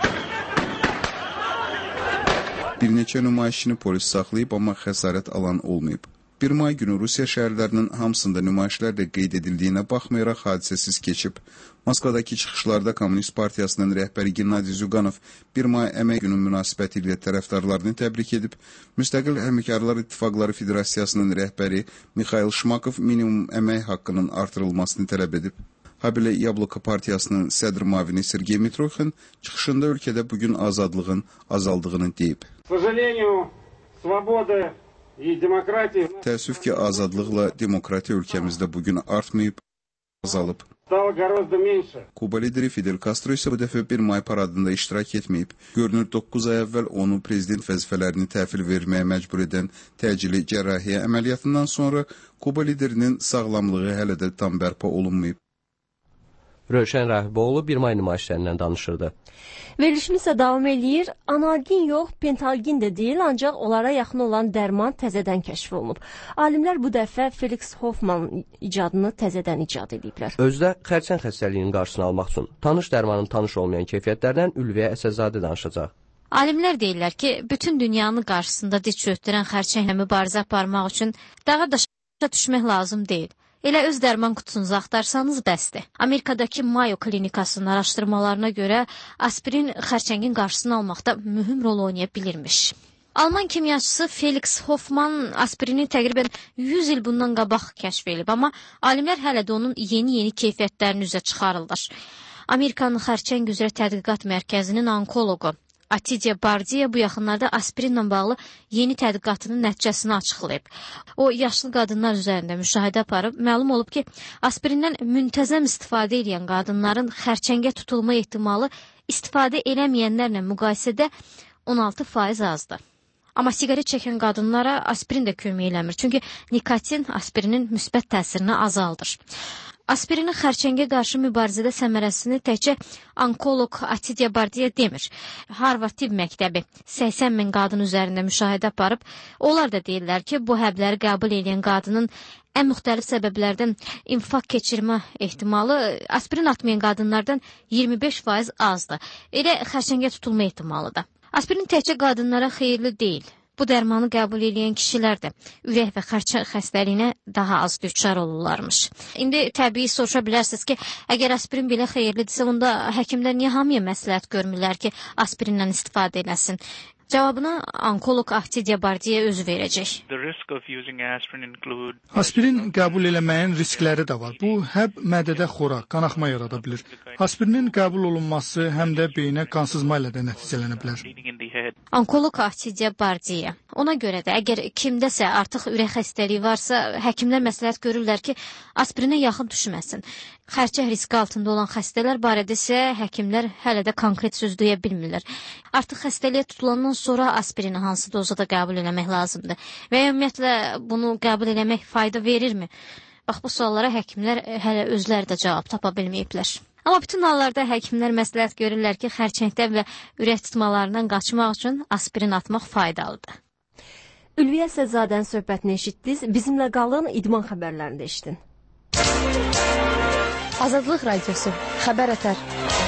Bir neçə nümayişçini polis saxlayıb, amma xəsarət alan olmayıb. 1 may günü Rusiya şəhərlərinin hamısında nümayişlərlə qeyd edildiyinə baxmayaraq hadisəsiz keçib. Moskvadakı çıxışlarda Kommunist Partiyasının rəhbəri Gennadiy Zyuganov 1 may əmək günü münasibəti ilə tərəfdarlarını təbrik edib. Müstəqil Əməkdarlar İttifaqları Federasiyasının rəhbəri Mikhail Shmakov minimum əmək haqqının artırılmasını tələb edib. Habelə Yabloka Partiyasının sədr mavini Sergey Mitroxin çıxışında ölkədə bugün azadlığın azaldığını deyib. Təəssüf ki, azadlıqla demokratiya ölkəmizdə bugün artmayıb, azalıb. Kuba lideri Fidel Castro isə bu dəfə 1 may paradında iştirak etməyib. Görünür 9 ay əvvəl onu prezident vəzifələrini təhvil verməyə məcbur edən təcili cərrahiyyə əməliyyatından sonra Kuba liderinin sağlamlığı hələ də tam bərpa olunmayıb.
Rövşən Rahiboğlu 1 may nümayişlərindən danışırdı.
Verilişimiz isə davam eləyir. Analgin yox, pentalgin də deyil, ancaq onlara yaxın olan dərman təzədən kəşf olunub. Alimlər bu dəfə Felix Hoffman icadını təzədən icad ediblər.
Özdə xərçəng xəstəliyinin qarşısını almaq üçün tanış dərmanın tanış olmayan keyfiyyətlərdən Ülviyə Əsəzadə danışacaq.
Alimlər deyirlər ki, bütün dünyanın qarşısında diç çöktürən xərçənglə mübarizə aparmaq üçün dağa daşa düşmək lazım deyil. Elə öz dərman qutunuzu axtarsanız bəsdir. Amerikadakı Mayo klinikasının araşdırmalarına görə aspirin xərçəngin qarşısını almaqda mühüm rol oynaya bilirmiş. Alman kimyaçısı Felix Hoffman aspirini təqribən 100 il bundan qabaq kəşf edib, amma alimlər hələ də onun yeni keyfiyyətlərini üzə çıxarırlar. Amerikanın xərçəng üzrə tədqiqat mərkəzinin onkoloqu Atidia Bardiya bu yaxınlarda aspirinlə bağlı yeni tədqiqatının nəticəsini açıqlayıb. O, yaşlı qadınlar üzərində müşahidə aparıb, məlum olub ki, aspirindən müntəzəm istifadə edən qadınların xərçəngə tutulma ehtimalı istifadə eləməyənlərlə müqayisədə 16% azdır. Amma siqaret çəkən qadınlara aspirin də kömək eləmir, çünki nikotin aspirinin müsbət təsirini azaldır. Aspirinin xərçəngə qarşı mübarizədə səmərəsini təkcə onkoloq Atidia Bardiya demir. Harvard Tibb Məktəbi 80 min qadın üzərində müşahidə aparıb, onlar da deyirlər ki, bu həbləri qəbul edən qadının ən müxtəlif səbəblərdən infarkt keçirmə ehtimalı aspirin atmayan qadınlardan 25% azdır. Elə xərçəngə tutulma ehtimalı da. Aspirin təkcə qadınlara xeyirli deyil. Bu dərmanı qəbul edən kişilər də ürək və xərçəng xəstəliyinə daha az düçar olurlarmış. İndi təbii soruşa bilərsiniz ki, əgər aspirin belə xeyirlidirsə, onda həkimlər niyə hamıya məsləhət görmürlər ki, aspirinlə istifadə eləsin? Cavabını onkoloq Atidia Bardiya özü verəcək.
Aspirin qəbul eləməyin riskləri də var. Bu, həb mədədə xora, qanaxma yarada bilir. Aspirinin qəbul olunması həm də beyinə qansızma ilə də nəticələnə bilər.
Onkoloq Atidia Bardiya. Ona görə də, əgər kimdəsə artıq ürək xəstəliyi varsa, həkimlər məsləhət görürlər ki, aspirinə yaxın düşməsin. Xərçəng riski altında olan xəstələr barədə isə həkimlər hələ də konkret söz deyə bilmirlər. Artıq xəstəliyə tutulandan sonra aspirini hansı dozada qəbul eləmək lazımdır və ümumiyyətlə bunu qəbul eləmək fayda verirmi? Bax, bu suallara həkimlər hələ özləri də cavab tapa bilməyiblər. Amma bütün hallarda həkimlər məsləhət görürlər ki, xərçəngdən və ürək tutmalarından qaçmaq üçün aspirin atmaq faydalıdır.
Ülviyə Əsəzadənin söhbətini eşitdiniz. Bizimlə qalın, idman xəbərlərində eşitin.
Azadlıq Radiosu, Xəbər Ətər.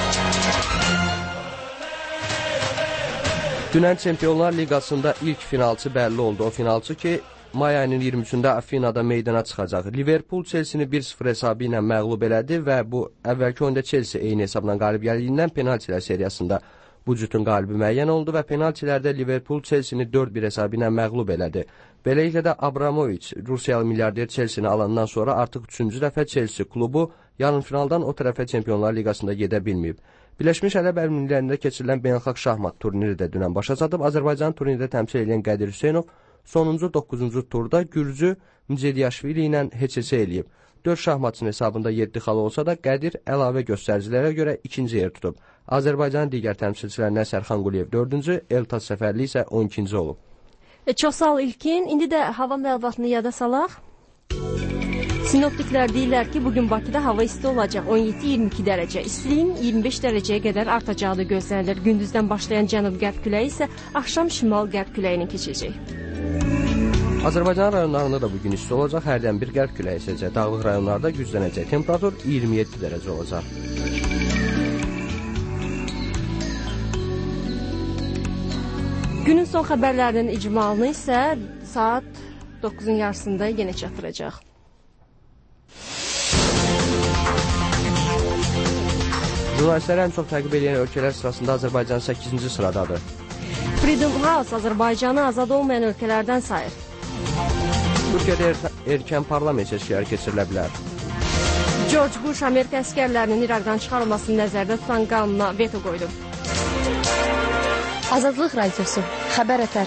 Dünən Çempionlar Liqasında ilk finalçı bəlli oldu. O finalçı ki, may ayının 23-də Afinada meydana çıxacaq. Liverpool Chelsea-ni 1-0 hesabı ilə məğlub elədi və bu əvvəlki oyunda Chelsea eyni hesabla qalib gəldiyindən penaltilər seriyasında bu cütün qalibi müəyyən oldu və penaltilərdə Liverpool Chelsea-ni 4-1 hesabı ilə məğlub elədi. Beləliklə də Abramovich, Rusiyalı milyarder Chelsea-ni alandan sonra artıq 3-cü dəfə Chelsea klubu yarımfinaldan o tərəfə Çempionlar Liqasında gedə bilməyib. Birləşmiş Ərəb Əmirliklərində keçirilən beynəlxalq şahmat turniri də dünən başa çatıb. Azərbaycan turnirdə təmsil edən Qədir Hüseynov sonuncu 9-cu turda Gürcü Mcediyaşvili ilə heç-heçə eləyib. 4 şahmatçının hesabında 7 xal olsa da Qədir əlavə göstəricilərə görə ikinci yer tutub. Azərbaycanın digər təmsilçilərindən Sərxan Quliyev 4-cü, Eltaz Səfərli isə 12-ci olub.
Çox sağ ol İlkin. İndi də hava məlumatını yada salaq. Sinoptiklər deyirlər ki, bugün Bakıda hava isti olacaq, 17-22 dərəcə. İstiliyin 25 dərəcəyə qədər artacağı da gözlənilir. Gündüzdən başlayan cənub-qərb küləyi isə axşam şimal-qərb küləyinin keçəcək.
Azərbaycan rayonlarında da bugün isti olacaq, hərdən bir qərb küləyi əsəcək. Dağlıq rayonlarda güclənəcək. Temperatur 27 dərəcə olacaq.
Günün son xəbərlərinin icmalını isə saat 9-un yarısında yenə çatdıracaq.
Jurnalistləri ən çox təqib edən ölkələr sırasında Azərbaycan 8-ci sıradadır.
Freedom House Azərbaycanı azad olmayan ölkələrdən sayır.
Türkiyədə erkən parlament seçkiləri keçirilə bilər.
George Bush Amerika əskərlərinin İraqdan çıxarılmasını nəzərdə tutan qanuna veto qoydu.
Azadlıq Radiosu, Xəbər Ətər.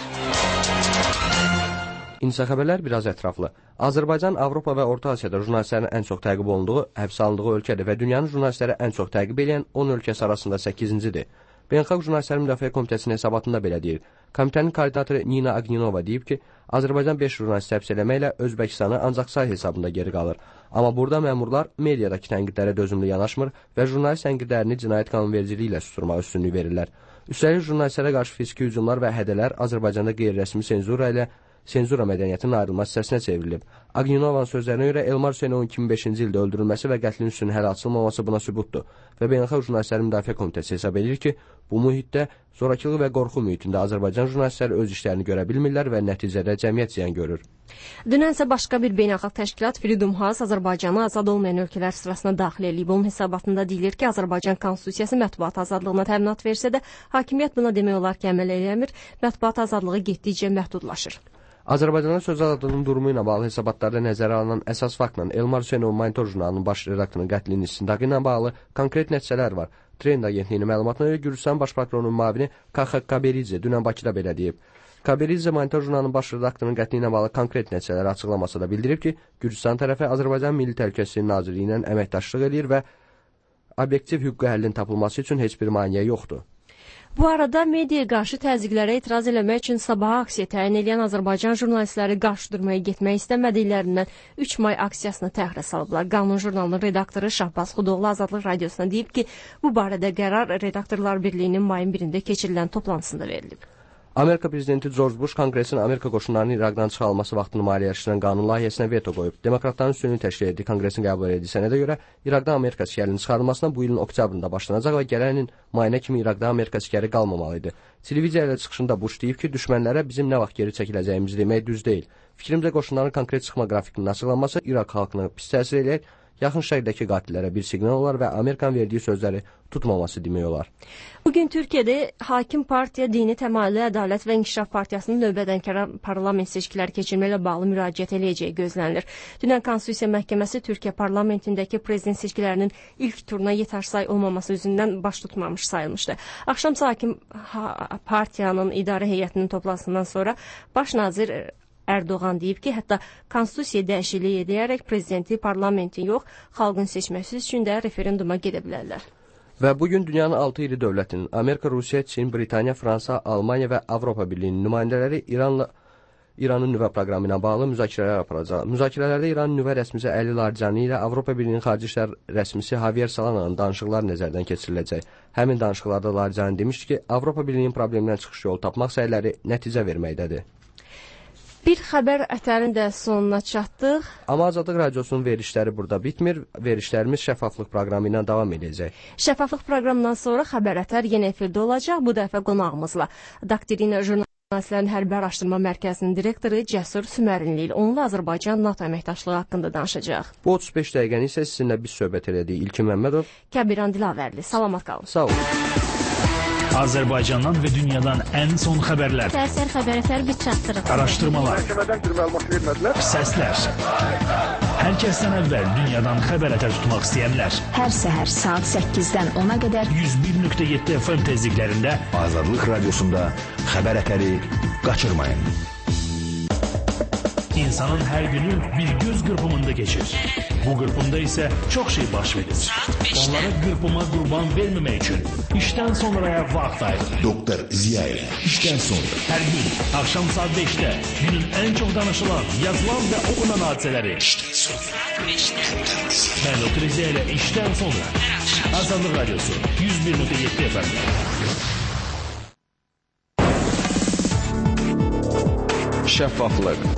İnsa xəbərlər biraz ətraflı. Azərbaycan, Avropa və Orta Asiyada jurnalistlərin ən çox təqib olunduğu, həbs alındığı ölkədir və dünyanın jurnalistləri ən çox təqib edən 10 ölkəsi arasında 8-cidir. Beynəlxalq Jurnalistlərin Müdafiə Komitəsinin hesabatında belə deyir. Komitənin koordinatoru Nina Agninova deyib ki, Azərbaycan 5 jurnalisti həbs eləməklə Özbəkistanı ancaq say hesabında geri qalır. Amma burada məmurlar mediadakı tənqidlərə dözümlü yanaşmır və jurnalist tənqidlərini cinayət qanunvericiliyi ilə susturmağa üstünlük verirlər. Üstəlik jurnalistlərə qarşı fiziki hücumlar və hədələr Azərbaycanda qeyri-rəsmi senzura mədəniyyətinin ayrılmaz hissəsinə çevrilib. Agninovanın sözlərinə görə Elmar Hüseynovun 2005-ci ildə öldürülməsi və qətlin üstünün hələ açılmaması buna sübutdur və Beynəlxalq Jurnalistlərin Müdafiə Komitəsi hesab edir ki, bu mühitdə zorakılıq və qorxu mühitində Azərbaycan jurnalistləri öz işlərini görə bilmirlər və nəticədə cəmiyyət ziyan görür.
Dünənsə başqa bir beynəlxalq təşkilat Freedom House Azərbaycanı azad olmayan ölkələr sırasına daxil edilib. Onun hesabatında deyilir ki, Azərbaycan Konstitusiyası mətbuat azadlığına təminat versə də, hakimiyyət buna demək olar ki, əməl eləmir, mətbuat azadlığı getdikcə məhdudlaşır.
Azərbaycanda söz azadlığının durumu ilə bağlı hesabatlarda nəzərə alınan əsas faktla Elmar Hüseynovun Monitor jurnalının baş redaktorunun qətlinin istintaqı ilə bağlı konkret nəticələr var. Trend agentliyinin məlumatına görə Gürcüstan baş prokurorunun müavini Kaxak Kaberidze dünən Bakıda belə deyib. Kaberidze Monitor jurnalının baş redaktorunun qətli ilə bağlı konkret nəticələri açıqlaması da bildirib ki, Gürcüstan tərəfi Azərbaycan Milli Təhlükəsizlik Nazirliyi ilə əməkdaşlıq edir və obyektiv hüquqi həllin tapılması üçün heç bir maneə yoxdur.
Bu arada mediaya qarşı təzyiqlərə etiraz eləmək üçün sabaha aksiya təyin edən Azərbaycan jurnalistləri qarşı durmaya getmək istəmədiklərindən 3 may aksiyasını təxirə salıblar. Qanun jurnalının redaktoru Şahbaz Xudoğlu Azadlıq Radiosuna deyib ki, bu barədə qərar Redaktorlar Birliyinin mayın 1-də keçirilən toplantısında verilib.
Amerika prezidenti George Bush Konqresin Amerika qoşunlarının İraqdan çıxarılması vaxtını maliyyələşdirən qanun layihəsinə veto qoyub. Demokratların üstünlüyü təşkil etdiyi Konqresin qəbul etdiyi sənədə görə İraqdan Amerika əsgərlərinin çıxarılmasına bu ilin oktyabrında başlanacaq və gələn ilin mayına kimi İraqda Amerika əsgəri qalmamalı idi. Televiziya ilə çıxışında Bush deyib ki, düşmənlərə bizim nə vaxt geri çəkiləcəyimizi demək düz deyil. Fikrimcə qoşunların konkret çıxma qrafikinin açıqlanması İraq xalqına pis təsir eləyər, yaxın şərqdəki qatillərə bir siqnal olar və Amerikanın verdiyi sözləri tutmaması demək olar.
Bugün Türkiyədə Hakim Partiya Dini Təmayüllü Ədalət və İnkişaf Partiyasının növbədənkərar parlament seçkiləri keçirməklə bağlı müraciət eləyəcəyi gözlənilir. Dünən Konstitusiya Məhkəməsi Türkiyə parlamentindəki prezident seçkilərinin ilk turuna yetarsay olmaması üzündən baş tutmamış sayılmışdı. Axşam Hakim Partiyanın idarə heyətinin toplantısından sonra baş nazir Erdoğan deyib ki, hətta konstitusiya dəyişikliyi edərək prezidenti parlamentin yox, xalqın seçməsi üçün də referenduma gedə bilərlər.
Və bugün dünyanın 6 iri dövlətinin Amerika, Rusiya, Çin, Britaniya, Fransa, Almaniya və Avropa Birliyinin nümayəndələri İranın nüvə proqramı ilə bağlı müzakirələr aparacaq. Müzakirələrdə İranın nüvə rəsmisi Əli Larijani ilə Avropa Birliyinin Xarici İşlər rəsmisi Javier Solana'nın danışıqlar nəzərdən keçiriləcək. Həmin danışıqlarda Larijani demişdi ki, Avropa Birliyinin problemindən çıxış yolu tapmaq səyləri nəticə verməkdədir.
Bir xəbər ətərin də sonuna çatdıq.
Amma Azadlıq Radiosunun verilişləri burada bitmir. Verilişlərimiz şəffaflıq proqramı ilə davam edəcək.
Şəffaflıq proqramından sonra xəbər ətər yenə efirdə olacaq. Bu dəfə qonağımızla Doktrina Jurnalistlərin Hərbi Araşdırma Mərkəzinin direktoru Cəsur Sümərinli ilə onunla Azərbaycan NATO əməkdaşlığı haqqında danışacaq.
Bu 35 dəqiqəni isə sizinlə biz söhbət elədik. İlkin Məmmədov,
Kəbiran Dilavərli. Salamat qalın.
Sağ olun.
Azərbaycandan və dünyadan ən son xəbərlər.
Xəbər ətər biz çatdırırıq.
Araşdırmalar.
Məhkəmədən bir məlumat vermədilər.
Səslər. Hər kəsdən əvvəl dünyadan xəbərətər tutmaq istəyənlər.
Hər səhər saat 8-dən 10-a qədər
101.7 FM tezliklərində
Azadlıq Radiosunda xəbər ətəri qaçırmayın.
İnsanın hər günü bir göz qırpımında geçir. Bu qırpımda isə çox şey baş verir. Onlara qırpıma qurban verməmək üçün işdən sonraya vaxt ayırır.
Doktor Ziya ilə işdən sonra.
Hər gün axşam saat 5-də günün ən çox danışılan, yazılan və oxunan hadisələri işdən sonra. Mən Doktor Ziya ilə işdən sonra. Azadlıq Radiosu 101.7 FM.
Şəffaflıq.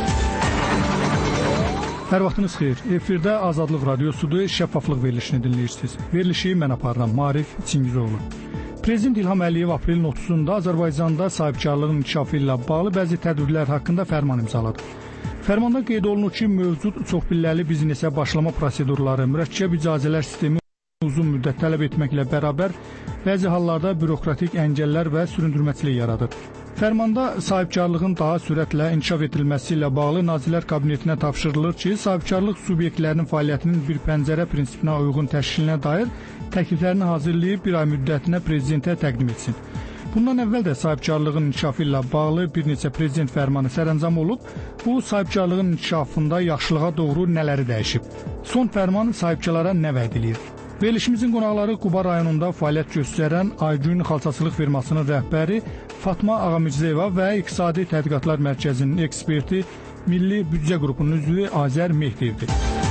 Hər vaxtınız xeyir. Efirdə Azadlıq Radiosudur, şəffaflıq verilişini dinləyirsiniz. Verilişi mən aparıram, Marif Çingizoğlu. Prezident İlham Əliyev aprelin 30-da Azərbaycanda sahibkarlığın inkişafı ilə bağlı bəzi tədbirlər haqqında fərman imzaladı. Fərmanda qeyd olunur ki, mövcud çoxpilləli biznesə başlama prosedurları, mürəkkəb icazələr sistemi uzun müddət tələb etməklə bərabər bəzi hallarda bürokratik əngəllər və süründürməçilik yaradır. Fərmanda sahibkarlığın daha sürətlə inkişaf edilməsi ilə bağlı Nazirlər Kabinetinə tapşırılır ki, sahibkarlıq subyektlərinin fəaliyyətinin bir pəncərə prinsipinə uyğun təşkilinə dair təkliflərini hazırlayıb bir ay müddətinə prezidentə təqdim etsin. Bundan əvvəl də sahibkarlığın inkişafı ilə bağlı bir neçə prezident fərmanı sərəncam olub, bu sahibkarlığın inkişafında yaxşılığa doğru nələri dəyişib? Son fərman sahibkarlara nə vəd edir? Verilişimizin qonaqları Quba rayonunda fəaliyyət göstərən Aygün Xalçaçılıq firmasının rəhbəri Fatma Ağamirzəyeva və İqtisadi Tədqiqatlar Mərkəzinin eksperti Milli Büdcə Qrupunun üzvü Azər Mehdiyevdir.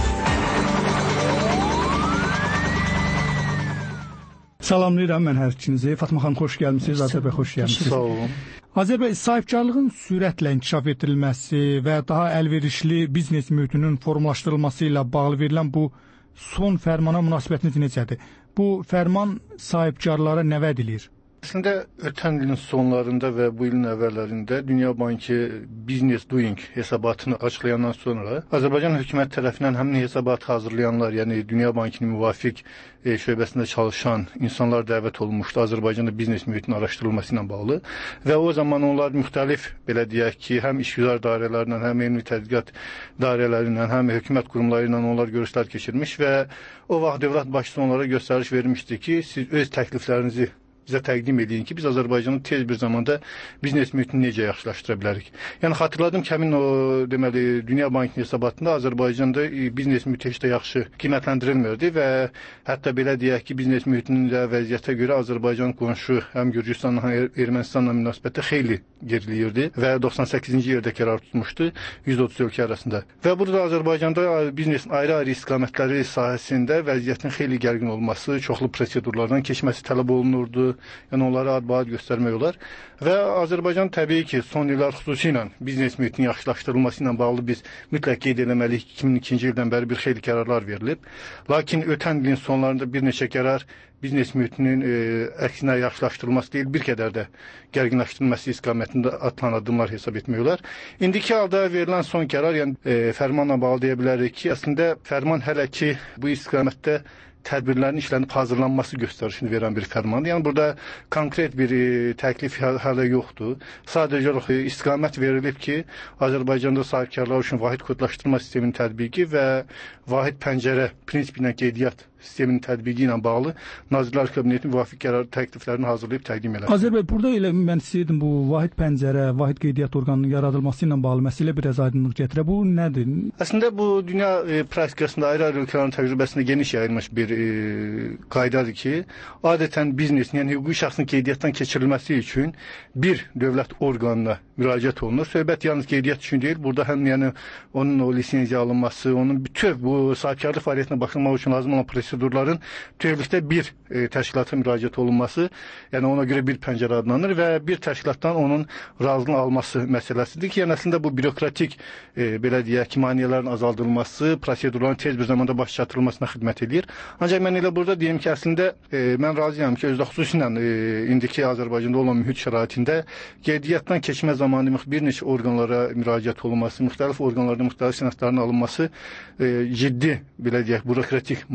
Salamlayıram mən hər ikinizi. Fatma xanım xoş gəlmisiniz, Azər bəy xoş gəlmisiniz.
Sağ olun.
Azər bəy, sahibkarlığın sürətlə inkişaf etdirilməsi və daha əlverişli biznes mühitinin formalaşdırılması ilə bağlı verilən bu son fərmana münasibətiniz necədir? Bu fərman sahibkarlara nə vəd edir?
Əslində ötən ilin sonlarında və bu ilin əvvəllərində Dünya Bankı Business Doing hesabatını açıqlayandan sonra Azərbaycan hökumət tərəfindən həmin hesabatı hazırlayanlar, yəni Dünya Bankının müvafiq şöbəsində çalışan insanlar dəvət olunmuşdu Azərbaycanda biznes mühitinin araşdırılması ilə bağlı və o zaman onlar müxtəlif, belə deyək ki, həm işgüzar dairələrindən, həm elmi tədqiqat dairələrindən, həm hökumət qurumları ilə onlar görüşlər keçirmiş və o vaxt dövlət başçısı onlara göstəriş vermişdi ki, siz öz təkliflərinizi bizə təqdim edin ki, biz Azərbaycanın tez bir zamanda biznes mühitini necə yaxşılaşdıra bilərik. Yəni xatırladım ki, həmin o deməli Dünya Bankının hesabatında Azərbaycanda biznes mühiti heç də yaxşı qiymətləndirilmirdi və hətta belə deyək ki, biznes mühitinin də vəziyyətə görə Azərbaycan qonşu həm Gürcüstanla, həm Ermənistanla münasibətdə xeyli geriləyirdi və 98-ci yerdə qərar tutmuşdu 130 ölkə arasında. Və burada Azərbaycanda biznesin ayrı-ayrı istiqamətləri sahəsində vəziyyətin xeyli gərgin olması, çoxlu prosedurlardan keçməsi tələb olunurdu. Yəni onlara ad-baad göstərmək olar. Və Azərbaycan təbii ki, son illər xüsusilə biznes mühitinin yaxşılaşdırılması ilə bağlı biz mütləq qeyd etməliyik. 2002-ci ildən bəri bir xeyli qərarlar verilib. Lakin ötən ilin sonlarında bir neçə qərar biznes mühitinin əksinə yaxşılaşdırılması deyil, bir qədər də gərginləşdirilməsi istiqamətində atılan addımlar hesab etmək olar. İndiki halda verilən son qərar, yəni fərmanla bağlı deyə bilərik ki, əslində fərman hələ ki bu istiqamətdə tədbirlərin işlənib hazırlanması göstərişini verən bir fərmandır. Yəni burada konkret bir təklif hələ yoxdur. Sadəcə istiqamət verilib ki, Azərbaycanda sahibkarlar üçün vahid kodlaşdırma sisteminin tətbiqi və vahid pəncərə prinsipi ilə qeydiyyat sisteminin tətbiqi ilə bağlı Nazirlər Kabinetinin müvafiq qərar təkliflərini hazırlayıb təqdim edir.
Azər bəy, burada elə mən istəyirdim bu vahid pəncərə, vahid qeydiyyat orqanının yaradılması ilə bağlı məsələ biraz aydınlıq gətirə. Bu nədir?
Əslində bu dünya praktikasında ayrı-ayrı ölkələrin təcrübəsində geniş yayılmış bir qaydadır ki, adətən biznesin, yəni hüquqi şəxsin qeydiyyatdan keçirilməsi üçün bir dövlət orqanına müraciət olunur. Söhbət yalnız qeydiyyat üçün deyil, burada həm yəni onun o lisenziya alınması, onun bütöv bu sahibkarlıq fəaliyyətinə başlamaq üçün lazım olan prosedurların bütövlükdə bir təşkilata müraciət olunması, yəni ona görə bir pəncərə adlanır və bir təşkilatdan onun razılığını alması məsələsidir ki, yəni əslində bu bürokratik belə deyək ki, maneələrin azaldılması, prosedurların tez bir zamanda baş çatdırılmasına xidmət edir. Ancaq mən elə burada deyim ki, əslində mən razıyam ki, özdə xüsusilə indiki Azərbaycanda olan mühit şəraitində qeydiyyatdan keçmə zamanı bir neçə orqanlara müraciət olunması, müxtəlif orqanlarda müxtəlif sənədlərin alınması ciddi, belə deyək, bürokratik maneələrə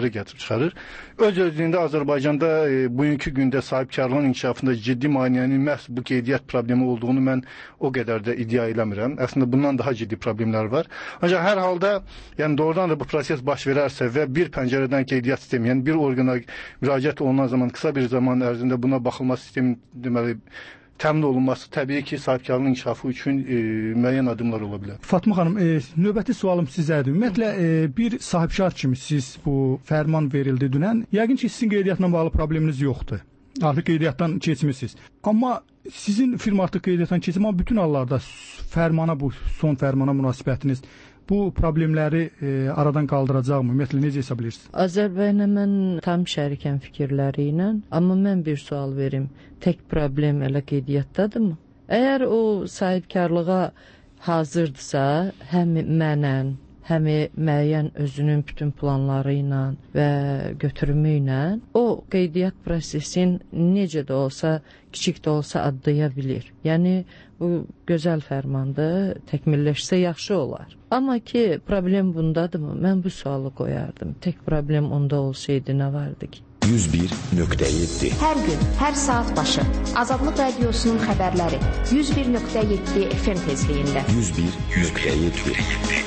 məsələ gətirib çıxarır. Öz-özlüyündə Azərbaycanda bugünkü gündə sahibkarlığın inkişafında ciddi maneənin məhz bu qeydiyyat problemi olduğunu mən o qədər də iddia eləmirəm. Əslində bundan daha ciddi problemlər var. Ancaq hər halda, yəni doğrudan da bu proses baş verərsə və bir pəncərədən qeydiyyat sistemi, yəni bir orqana müraciət olunan zaman qısa bir zaman ərzində buna baxılması sistemi deməli təmin olunması təbii ki, sahibkarlığın inkişafı üçün müəyyən addımlar ola bilər.
Fatma xanım, növbəti sualım sizədir. Ümumiyyətlə, bir sahibkar kimi siz bu fərman verildi dünən. Yəqin ki, sizin qeydiyyatla bağlı probleminiz yoxdur. Artıq qeydiyyatdan keçmisiniz. Amma sizin firma artıq qeydiyyatdan keçib, amma bütün hallarda fərmana, bu son fərmana münasibətiniz bu problemləri aradan qaldıracaqmı? Ümumiyyətlə, necə hesab edirsiniz?
Azərbaycanla mən tam şərikəm fikirləri ilə, amma mən bir sual verim. Tək problem elə qeydiyyatdadırmı? Əgər o sahibkarlığa hazırdırsa, həm mənən, həm müəyyən özünün bütün planları ilə və götürümü ilə o qeydiyyat prosesin necə də olsa, kiçik də olsa addaya bilir. Yəni, bu gözəl fərmandır, təkmilləşsə yaxşı olar. Amma ki, problem bundadırmı? Mən bu sualı qoyardım. Tək problem onda olsaydı nə vardı ki?
101.7
Hər gün, hər saat başı Azadlıq Radiosunun xəbərləri 101.7 FM tezliyində.
101.7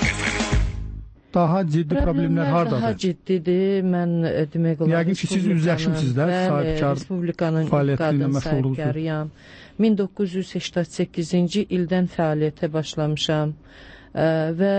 Daha ciddi problemlər hardadır?
Daha ciddidir. Mən demək olar.
Yəqin ki, siz üzləşmisiniz də sahibkar
Respublikanın qadın sahibkarıyam. 1988-ci ildən fəaliyyətə başlamışam və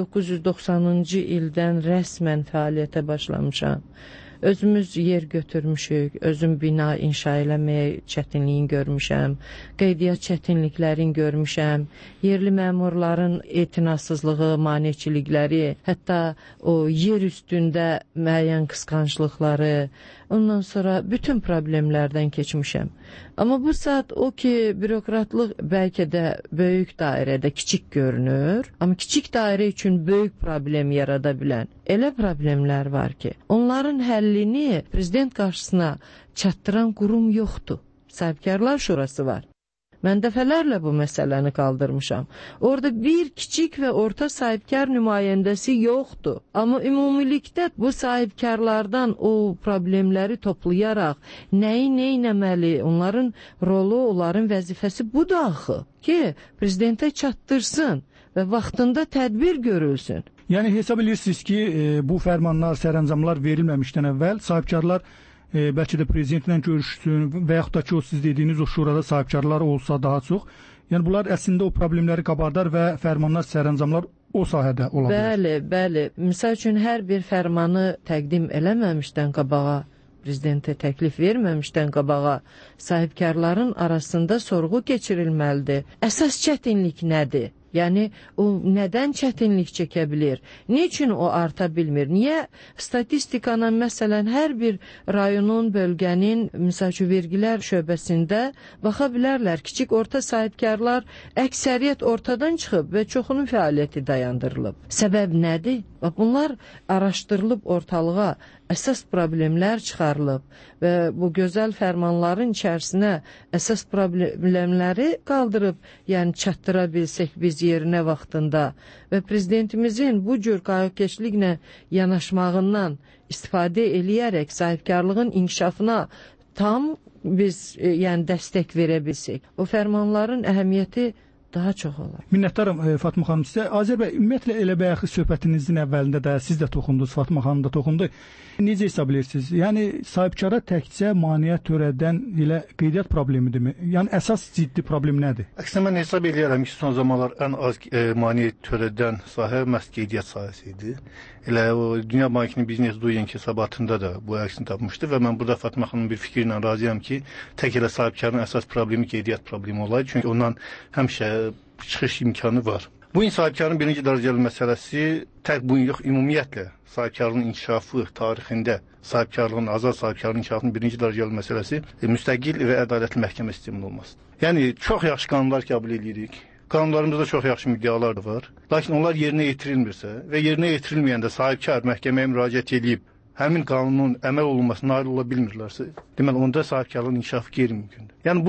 1990-cı ildən rəsmən fəaliyyətə başlamışam. Özümüz yer götürmüşük, özüm bina inşa eləməyə çətinliyin görmüşəm, qeydiyyat çətinliklərini görmüşəm, yerli məmurların etinasızlığı, maneçilikləri, hətta o yer üstündə müəyyən qısqanclıqları, ondan sonra bütün problemlərdən keçmişəm. Amma bu saat o ki, bürokratlıq bəlkə də böyük dairədə kiçik görünür, amma kiçik dairə üçün böyük problem yarada bilən elə problemlər var ki, onların həllini prezident qarşısına çatdıran qurum yoxdur. Sahibkarlar Şurası var. Mən dəfələrlə bu məsələni qaldırmışam. Orada bir kiçik və orta sahibkar nümayəndəsi yoxdur. Amma ümumilikdə bu sahibkarlardan o problemləri toplayaraq nəyi neynəməli, onların rolu, onların vəzifəsi budur axı ki, prezidentə çatdırsın və vaxtında tədbir görülsün.
Yəni hesab edirsiniz ki, bu fərmanlar, sərəncamlar verilməmişdən əvvəl sahibkarlar bəlkə də prezidentlə görüşsün və yaxud da ki, o siz dediyiniz o şurada sahibkarlar olsa daha çox. Yəni bunlar əslində o problemləri qabardar və fərmanlar, sərəncamlar o sahədə ola bilər.
Bəli. Misal üçün hər bir fərmanı təqdim eləməmişdən qabağa, prezidentə təklif verməmişdən qabağa sahibkarların arasında sorğu keçirilməlidir. Əsas çətinlik nədir? Yəni, o nədən çətinlik çəkə bilir? Niçin o arta bilmir? Niyə statistikanın, məsələn, hər bir rayonun, bölgənin, misal üçün, vergilər şöbəsində baxa bilərlər. Kiçik, orta sahibkarlar əksəriyyət ortadan çıxıb və çoxunun fəaliyyəti dayandırılıb. Səbəb nədir? Bunlar araşdırılıb ortalığa əsas problemlər çıxarılıb və bu gözəl fərmanların içərisinə əsas problemləri qaldırıb, yəni çatdıra bilsək biz yerinə vaxtında və prezidentimizin bu cür qayğıkeşliklə yanaşmağından istifadə eləyərək sahibkarlığın inkişafına tam biz yəni dəstək verə bilsək, o fərmanların əhəmiyyəti daha çox olar.
Minnətdaram Fatma xanım sizə. Azərbaycan ümumiyyətlə elə bayaq söhbətinizin əvvəlində də siz də toxundunuz, Fatma xanım da toxundu. Necə hesab edirsiniz? Yəni sahibkara təkcə maneə törədən elə qeydiyyat problemidirmi? Yəni əsas ciddi problem nədir?
Əksinə mən hesab edirəm ki, son zamanlar ən az maneə törədən sahə məhz qeydiyyat sahəsi idi. Elə o Dünya Bankının Business Doing hesabatında da bu əksini tapmışdı və mən burada Fatma xanımın bir fikri ilə razıyam ki, tək elə sahibkarın əsas problemi qeydiyyat problemi olaydı. Çünki ondan həmişə çıxış imkanı var. Bu sahibkarın birinci dərəcəli məsələsi tək bu yox, ümumiyyətlə sahibkarlığın inkişafı tarixində sahibkarlığın, azad sahibkarlığın inkişafının birinci dərəcəli məsələsi müstəqil və ədalətli məhkəmə sisteminin olması. Yəni çox yaxşı qanunlar qəbul edirik. Qanunlarımızda çox yaxşı müddəalar da var. Lakin onlar yerinə yetirilmirsə və yerinə yetirilməyəndə sahibkar məhkəməyə müraciət edib həmin qanunun əməl olunmasına nail ola bilmirlərsə, deməli onda sahibkarlığın inkişafı qeyri-mümkündür. Yəni bu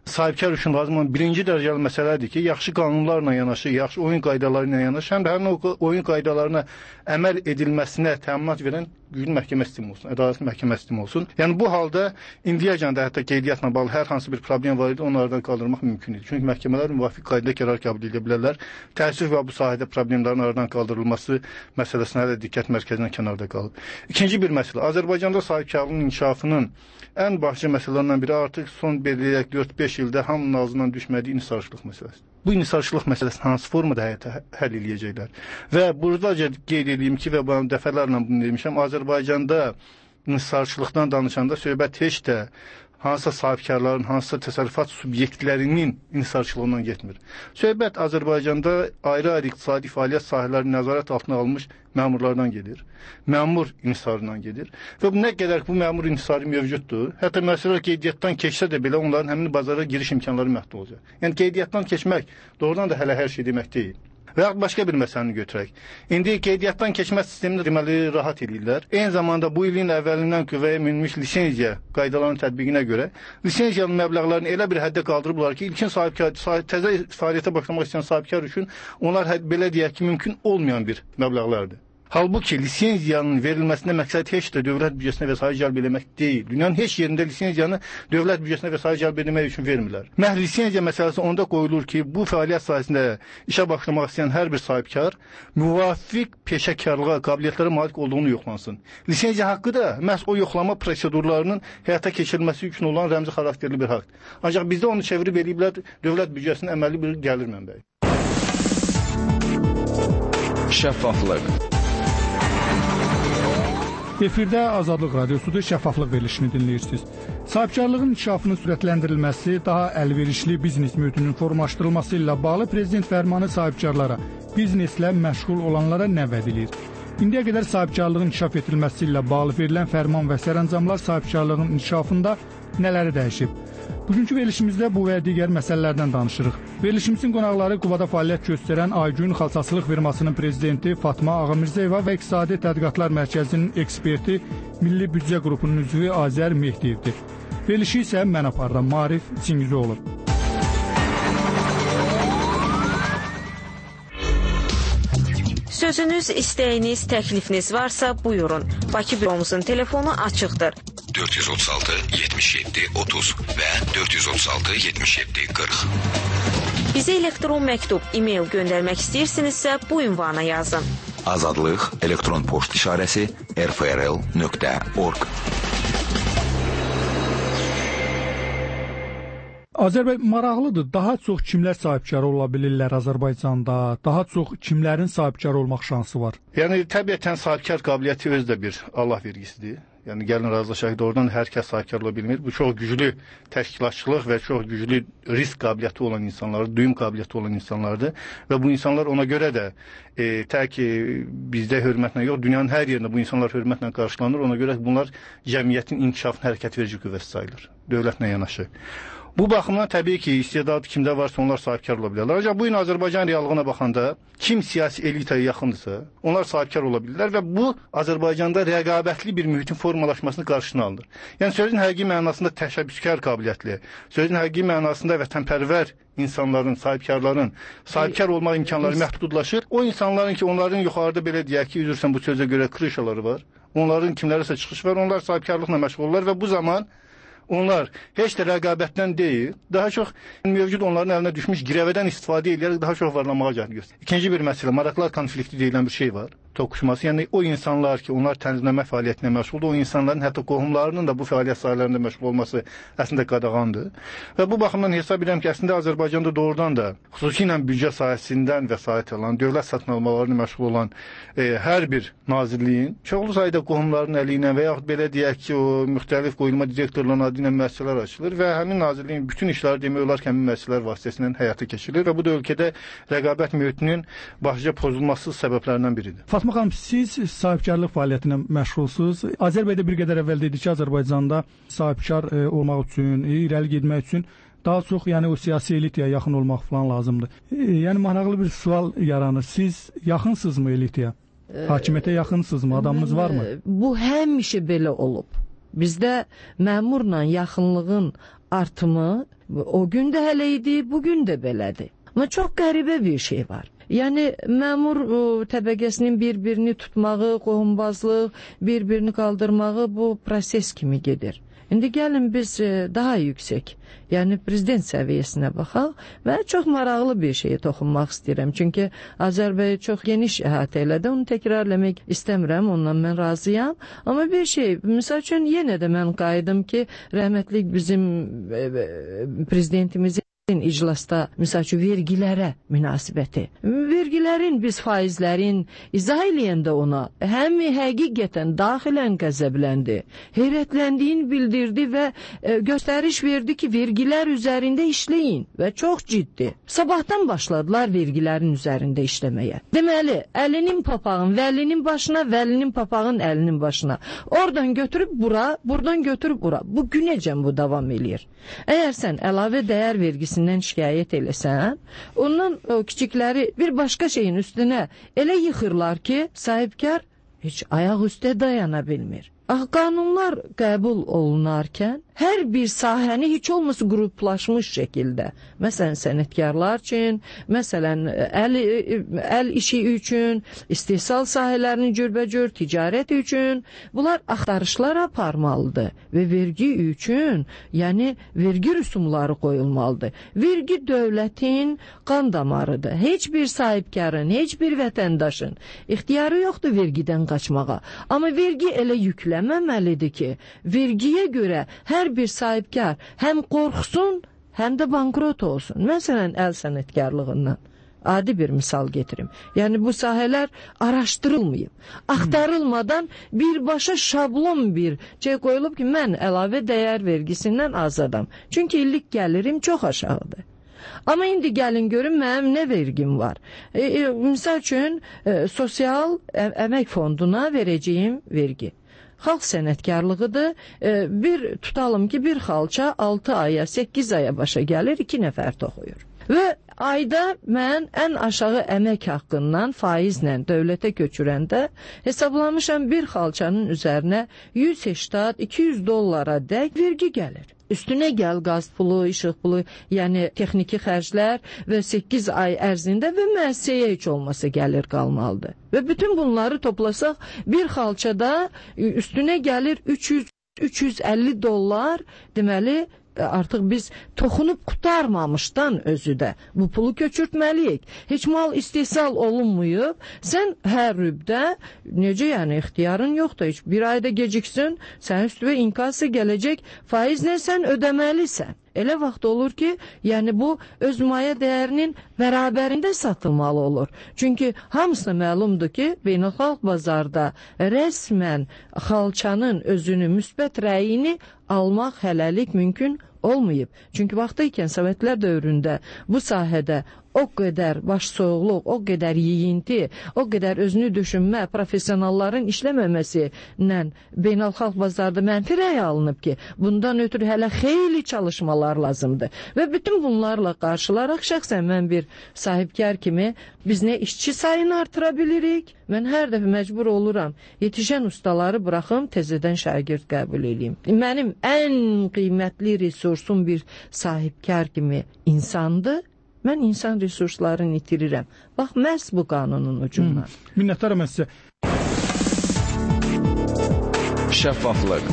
sahibkar üçün lazım olan birinci dərəcəli məsələdir ki, yaxşı qanunlarla yanaşı, yaxşı oyun qaydaları ilə yanaşı, həm də həmin o oyun qaydalarına əməl edilməsinə təminat verən güclü məhkəmə sistemi olsun, ədalətli məhkəmə sistemi olsun. Yəni bu halda indiyəcən də hətta qeydiyyatla bağlı hər hansı bir problem var idi, onlardan qaldırmaq mümkün idi. Çünki məhkəmələr müvafiq qaydada qərar qəbul edə bilərlər. Təəssüf və bu sahədə problemlərin aradan qaldırılması məsələsinə də diqqət mərkəzindən kənarda qalıb. İkinci bir məsələ, Azərbaycanda sahibkarlığın inkişafının ən başlıca məsələlərindən biri artıq son 4-5 ildə hamının ağzından düşmədiyi inhisarçılıq məsələsidir. Bu inhisarçılıq məsələsini hansı formada həyata həll edəcəklər? Və buradaca qeyd edeyim ki, və ben dəfələrlə bunu demişəm, Azərbaycanda inhisarçılıqdan danışanda söhbət heç də hansısa sahibkarların, hansısa təsərrüfat subyektlərinin inhisarçılığından getmir. Söhbət Azərbaycanda ayrı-ayrı iqtisadi fəaliyyət sahələri nəzarət altına alınmış məmurlardan gedir. Məmur inhisarından gedir. Və nə qədər bu məmur inhisarı mövcuddur, hətta məsələ qeydiyyatdan keçsə də belə onların həmin bazara giriş imkanları məhdud olacaq. Yəni qeydiyyatdan keçmək doğrudan da hələ hər şey demək deyil. Və yaxud başqa bir məsələni götürək. İndi qeydiyyatdan keçmə sistemini deməli rahat edirlər. Eyni zamanda bu ilin əvvəlindən qüvvəyə minmiş lisenziya qaydalarının tətbiqinə görə lisenziyanın məbləğlərini elə bir həddə qaldırıblar ki, ilkin təzə fəaliyyətə başlamaq istəyən sahibkar üçün onlar belə deyək ki, mümkün olmayan bir məbləğlərdir. Halbuki lisenziyanın verilməsində məqsəd heç də dövlət büdcəsinə vəsait cəlb etmək deyil. Dünyanın heç yerində lisenziyanı dövlət büdcəsinə vəsait cəlb etmək üçün vermirlər. Məhz lisenziya məsələsi onda qoyulur ki, bu fəaliyyət sahəsində işə başlamaq istəyən hər bir sahibkar müvafiq peşəkarlığa, qabiliyyətlərə malik olduğunu yoxlansın. Lisenziya haqqı da məhz o yoxlama prosedurlarının həyata keçirilməsi üçün olan rəmzi xarakterli bir haqqdır. Ancaq bizdə onu çevirib eləyiblər dövlət büdcəsinin əməlli bir gəlir mənbəyi.
Şəffaflıq.
Efirdə Azadlıq Radiosudur, şəffaflıq verilişini dinləyirsiniz. Sahibkarlığın inkişafının sürətləndirilməsi, daha əlverişli biznes mühitinin formalaşdırılması ilə bağlı Prezident fərmanı sahibkarlara, bizneslə məşğul olanlara nə vəd edir? İndiyə qədər sahibkarlığın inkişaf etdirilməsi ilə bağlı verilən fərman və sərəncamlar sahibkarlığın inkişafında nələri dəyişib? Bugünkü verilişimizdə bu və digər məsələlərdən danışırıq. Verilişimizin qonaqları Qubada fəaliyyət göstərən Aygün Xalçaçılıq firmasının prezidenti Fatma Ağamirzəyeva və İqtisadi Tədqiqatlar Mərkəzinin eksperti Milli Büdcə qrupunun üzvü Azər Mehdiyevdir. Verilişi isə mən aparıram, Marif Çingizoğlu.
Sözünüz, istəyiniz, təklifiniz varsa buyurun. Bakı büromuzun telefonu açıqdır.
436 77 30 və 436 77 40.
Bizə elektron məktub, e-mail göndərmək istəyirsinizsə bu ünvana yazın.
Azadlıq elektron poçt işarəsi rfrl.org.
Azərbaycan maraqlıdır. Daha çox kimlər sahibkar ola bilirlər Azərbaycanda? Daha çox kimlərin sahibkar olmaq şansı var?
Yəni təbiətən sahibkar qabiliyyəti özü də bir Allah vergisidir. Yəni gəlin razılaşaq, doğrudan hər kəs sahibkar ola bilmir. Bu çox güclü təşkilatçılıq və çox güclü risk qabiliyyəti olan insanlardır, duyum qabiliyyəti olan insanlardır və bu insanlar ona görə də tək bizdə hörmətlə yox, dünyanın hər yerində bu insanlar hörmətlə qarşılanır. Ona görə bunlar cəmiyyətin inkişafına hərəkət verici qüvvəsi sayılır, dövlətlə yanaşı. Bu baxımdan təbii ki, istedadı kimdə varsa onlar sahibkar ola bilərlər. Ancaq bu gün Azərbaycan reallığına baxanda kim siyasi elitaya yaxındırsa, onlar sahibkar ola bilirlər və bu Azərbaycanda rəqabətli bir mühitin formalaşmasını qarşısına alır. Yəni sözün həqiqi mənasında təşəbbüskar qabiliyyətli, sözün həqiqi mənasında vətənpərvər insanların, sahibkarların sahibkar olmaq imkanları məhdudlaşır. O insanların ki, onların yuxarıda belə deyək ki, üzrsən bu sözə görə krişaları var, onların kimlərəsə çıxış var, onlar sahibkarlıqla məşğul olurlar və bu zaman onlar heç də rəqabətdən deyil, daha çox mövcud onların əlinə düşmüş girəvədən istifadə edərək daha çox varlanmağa gəlir. İkinci bir məsələ, maraqlar konflikti deyilən bir şey var. Toqquşması, yəni o insanlar ki, onlar tənzimləmə fəaliyyətinə məşğuldur, o insanların hətta qohumlarının da bu fəaliyyət sahələrində məşğul olması əslində qadağandır. Və bu baxımdan hesab edirəm ki, əslində Azərbaycanda doğrudan da xüsusilə büdcə sahəsindən vəsait alan, dövlət satın almalarına məşğul olan hər bir nazirliyin çoxlu sayda qohumların əli ilə və yaxud belə deyək ki, o müxtəlif qoyulma direktorlarının adı ilə müəssisələr açılır və həmin nazirliyin bütün işləri demək olar ki, həmin müəssisələr vasitəsilə həyata keçirilir və bu da ölkədə rəqabət mühitinin başlıca pozulması səbəblərindən biridir.
Fatma xanım, siz sahibkarlıq fəaliyyətinə məşğulsunuz. Azərbaycanda bir qədər əvvəl dedik ki, Azərbaycanda sahibkar olmaq üçün, irəli getmək üçün daha çox yəni o siyasi elitaya yaxın olmaq falan lazımdır. Yəni maraqlı bir sual yaranır. Siz yaxınsınızmı elitaya? Hakimiyyətə yaxınsınızmı? Adamınız varmı?
Bu həmişə belə olub. Bizdə məmurla yaxınlığın artımı o gün də hələ idi, bugün də belədir. Amma çox qəribə bir şey var. Yəni məmur təbəqəsinin bir-birini tutmağı, qohumbazlıq, bir-birini qaldırmağı bu proses kimi gedir. İndi gəlin biz daha yüksək, yəni prezident səviyyəsinə baxaq və çox maraqlı bir şeyə toxunmaq istəyirəm. Çünki Azərbaycan çox geniş əhatə elədi, onu təkrarlamaq istəmirəm, ondan mən razıyam. Amma bir şey, misal üçün yenə də mən qayıdım ki, rəhmətlik bizim prezidentimizin iclasda, misal üçün, vergilərə münasibəti. Vergilərin, biz faizlərin izah eləyəndə ona həm həqiqətən daxilən qəzəbləndi, heyrətləndiyin bildirdi və göstəriş verdi ki, vergilər üzərində işləyin və çox ciddi. Sabahdan başladılar vergilərin üzərində işləməyə. Deməli, əlinin papağın vəlinin başına, vəlinin papağın əlinin başına. Oradan götürüb bura, buradan götürüb bura. Bu günəcən bu davam eləyir. Əgər sən əlavə dəyər vergisindən şikayət eləsən, ondan o kiçikləri bir başqa şeyin üstünə elə yıxırlar ki, sahibkar heç ayaq üstə dayana bilmir. Qanunlar qəbul olunarkən hər bir sahəni heç olmasa qruplaşmış şəkildə, məsələn sənətkarlar üçün, məsələn əl işi üçün, istehsal sahələrinin cürbəcür, ticarət üçün bunlar axtarışlar aparmalıdır və vergi üçün, yəni vergi rüsumları qoyulmalıdır. Vergi dövlətin qan damarıdır. Heç bir sahibkarın, heç bir vətəndaşın ixtiyarı yoxdur vergidən qaçmağa. Amma vergi elə yükləməməlidir ki, vergiyə görə hər bir sahibkar həm qorxsun, həm də bankrot olsun. Məsələn, əl sənətkarlığından adi bir misal getirim. Yəni bu sahələr araşdırılmayıb, axtarılmadan birbaşa şablon bir şey qoyulub ki, mən əlavə dəyər vergisindən azadam. Çünki illik gəlirim çox aşağıdır. Amma indi gəlin görün mənim nə vergim var. Misal üçün, sosial əmək fonduna verəcəyim vergi. Xalq sənətkarlığıdır. Bir tutalım ki, bir xalça 6 aya, 8 aya başa gəlir, 2 nəfər toxuyur. Və ayda mən ən aşağı əmək haqqından faizlə dövlətə köçürəndə hesablamışam bir xalçanın üzərinə 180-200 dollara dək vergi gəlir. Üstünə gəl qaz pulu, işıq pulu, yəni texniki xərclər və 8 ay ərzində və müəssisəyə heç olmasa gəlir qalmalıdır. Və bütün bunları toplasaq bir xalçada üstünə gəlir 300-350 dollar, deməli artıq biz toxunub qutarmamışdan özü də bu pulu köçürtməliyik. Heç mal istehsal olunmuyub, sən hər rübdə, necə yəni ixtiyarın yoxdur, heç bir ayda geciksin, sən üstüvə inkası gələcək faizlə sən ödəməlisən. Elə vaxt olur ki, yəni bu öz maya dəyərinin bərabərində satılmalı olur. Çünki hamısına məlumdur ki, beynəlxalq bazarda rəsmən xalçanın özünü müsbət rəyini almaq hələlik mümkün olmayıb. Çünki vaxtı ikən Sovetlər dövründə bu sahədə o qədər başsoğuqluq, o qədər yiyinti, o qədər özünü düşünmə, professionalların işləməməsilə beynəlxalq bazarda mənfi rəy alınıb ki, bundan ötürü hələ xeyli çalışmalar lazımdır. Və bütün bunlarla qarşılaraq şəxsən mən bir sahibkar kimi biz nə işçi sayını artıra bilirik, mən hər dəfə məcbur oluram yetişən ustaları buraxım, təzədən şagird qəbul edeyim. Mənim ən qiymətli resursum bir sahibkar kimi insandır. Mən insan resurslarını itirirəm. Bax, məhz bu qanunun ucundan.
Minnətdarım mən sizə.
Şəffaflıq.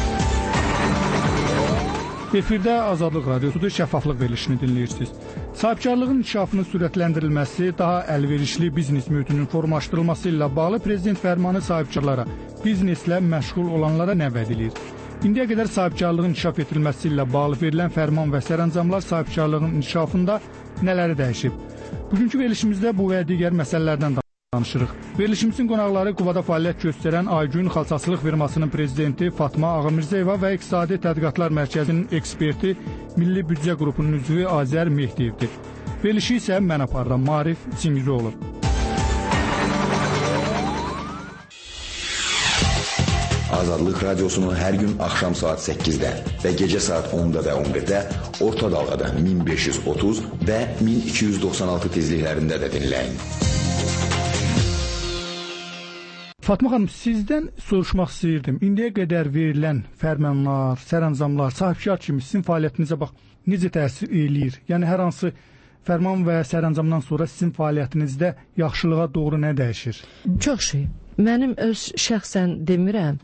Efirdə Azadlıq Radiosudur, şəffaflıq verilişini dinləyirsiniz. Sahibkarlığın inkişafının sürətləndirilməsi, daha əlverişli biznes mühitinin formalaşdırılması ilə bağlı prezident fərmanı sahibkarlara, bizneslə məşğul olanlara nə vəd edir? İndiyə qədər sahibkarlığın inkişaf etdirilməsi ilə bağlı verilən fərman və sərəncamlar sahibkarlığın inkişafında nələri dəyişib? Bugünkü verilişimizdə bu və digər məsələlərdən danışırıq. Verilişimizin qonaqları Qubada fəaliyyət göstərən Aygün Xalçaçılıq firmasının prezidenti Fatma Ağamirzəyeva və İqtisadi Tədqiqatlar Mərkəzinin eksperti, Milli Büdcə qrupunun üzvü Azər Mehdiyevdir. Verilişi isə mən aparıram, Marif Çingizoğlu.
Azadlıq Radiosunu hər gün axşam saat 8-də və gecə saat 10-da və 11-də orta dalğada 1530 və 1296 tezliklərində də dinləyin.
Fatma xanım, sizdən soruşmaq istəyirdim. İndiyə qədər verilən fərmanlar, sərəncamlar, sahibkar kimi sizin fəaliyyətinizə necə təsir eləyir? Yəni hər hansı fərman və sərəncamdan sonra sizin fəaliyyətinizdə yaxşılığa doğru nə dəyişir?
Çox şey. Mənim öz şəxsən demirəm,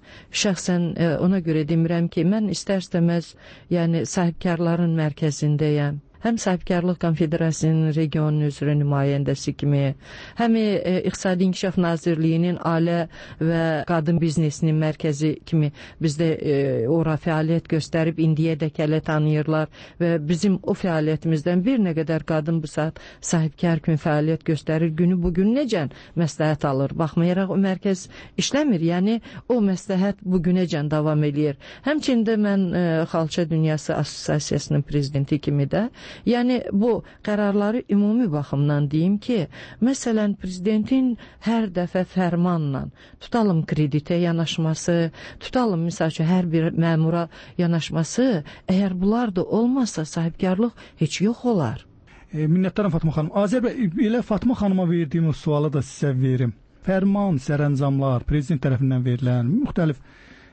ona görə demirəm ki, mən istər-istəməz yəni sahibkarların mərkəzindəyəm. Həm Sahibkarlıq Konfederasiyasının regionun üzrə nümayəndəsi kimi, həm İqtisadi İnkişaf Nazirliyinin ailə və qadın biznesinin mərkəzi kimi bizdə ora fəaliyyət göstərib indiyədək hələ tanıyırlar və bizim o fəaliyyətimizdən bir nə qədər qadın bu saat sahibkar kimi fəaliyyət göstərir. Günü bugün necə məsləhət alır. Baxmayaraq o mərkəz işləmir. Yəni o məsləhət bugünəcən davam eləyir. Həmçində mən Xalça Dünyası Assosiasiyasının prezidenti kimi də yəni bu qərarları ümumi baxımdan deyim ki, məsələn, prezidentin hər dəfə fərmanla, tutalım kreditə yanaşması, tutalım misal üçün hər bir məmura yanaşması, əgər bunlar da olmasa sahibkarlıq heç yox olar.
Minnətdaram Fatma xanım. Azər bəy, elə Fatma xanıma verdiyim o sualı da sizə verim. Fərman, sərəncamlar, prezident tərəfindən verilən müxtəlif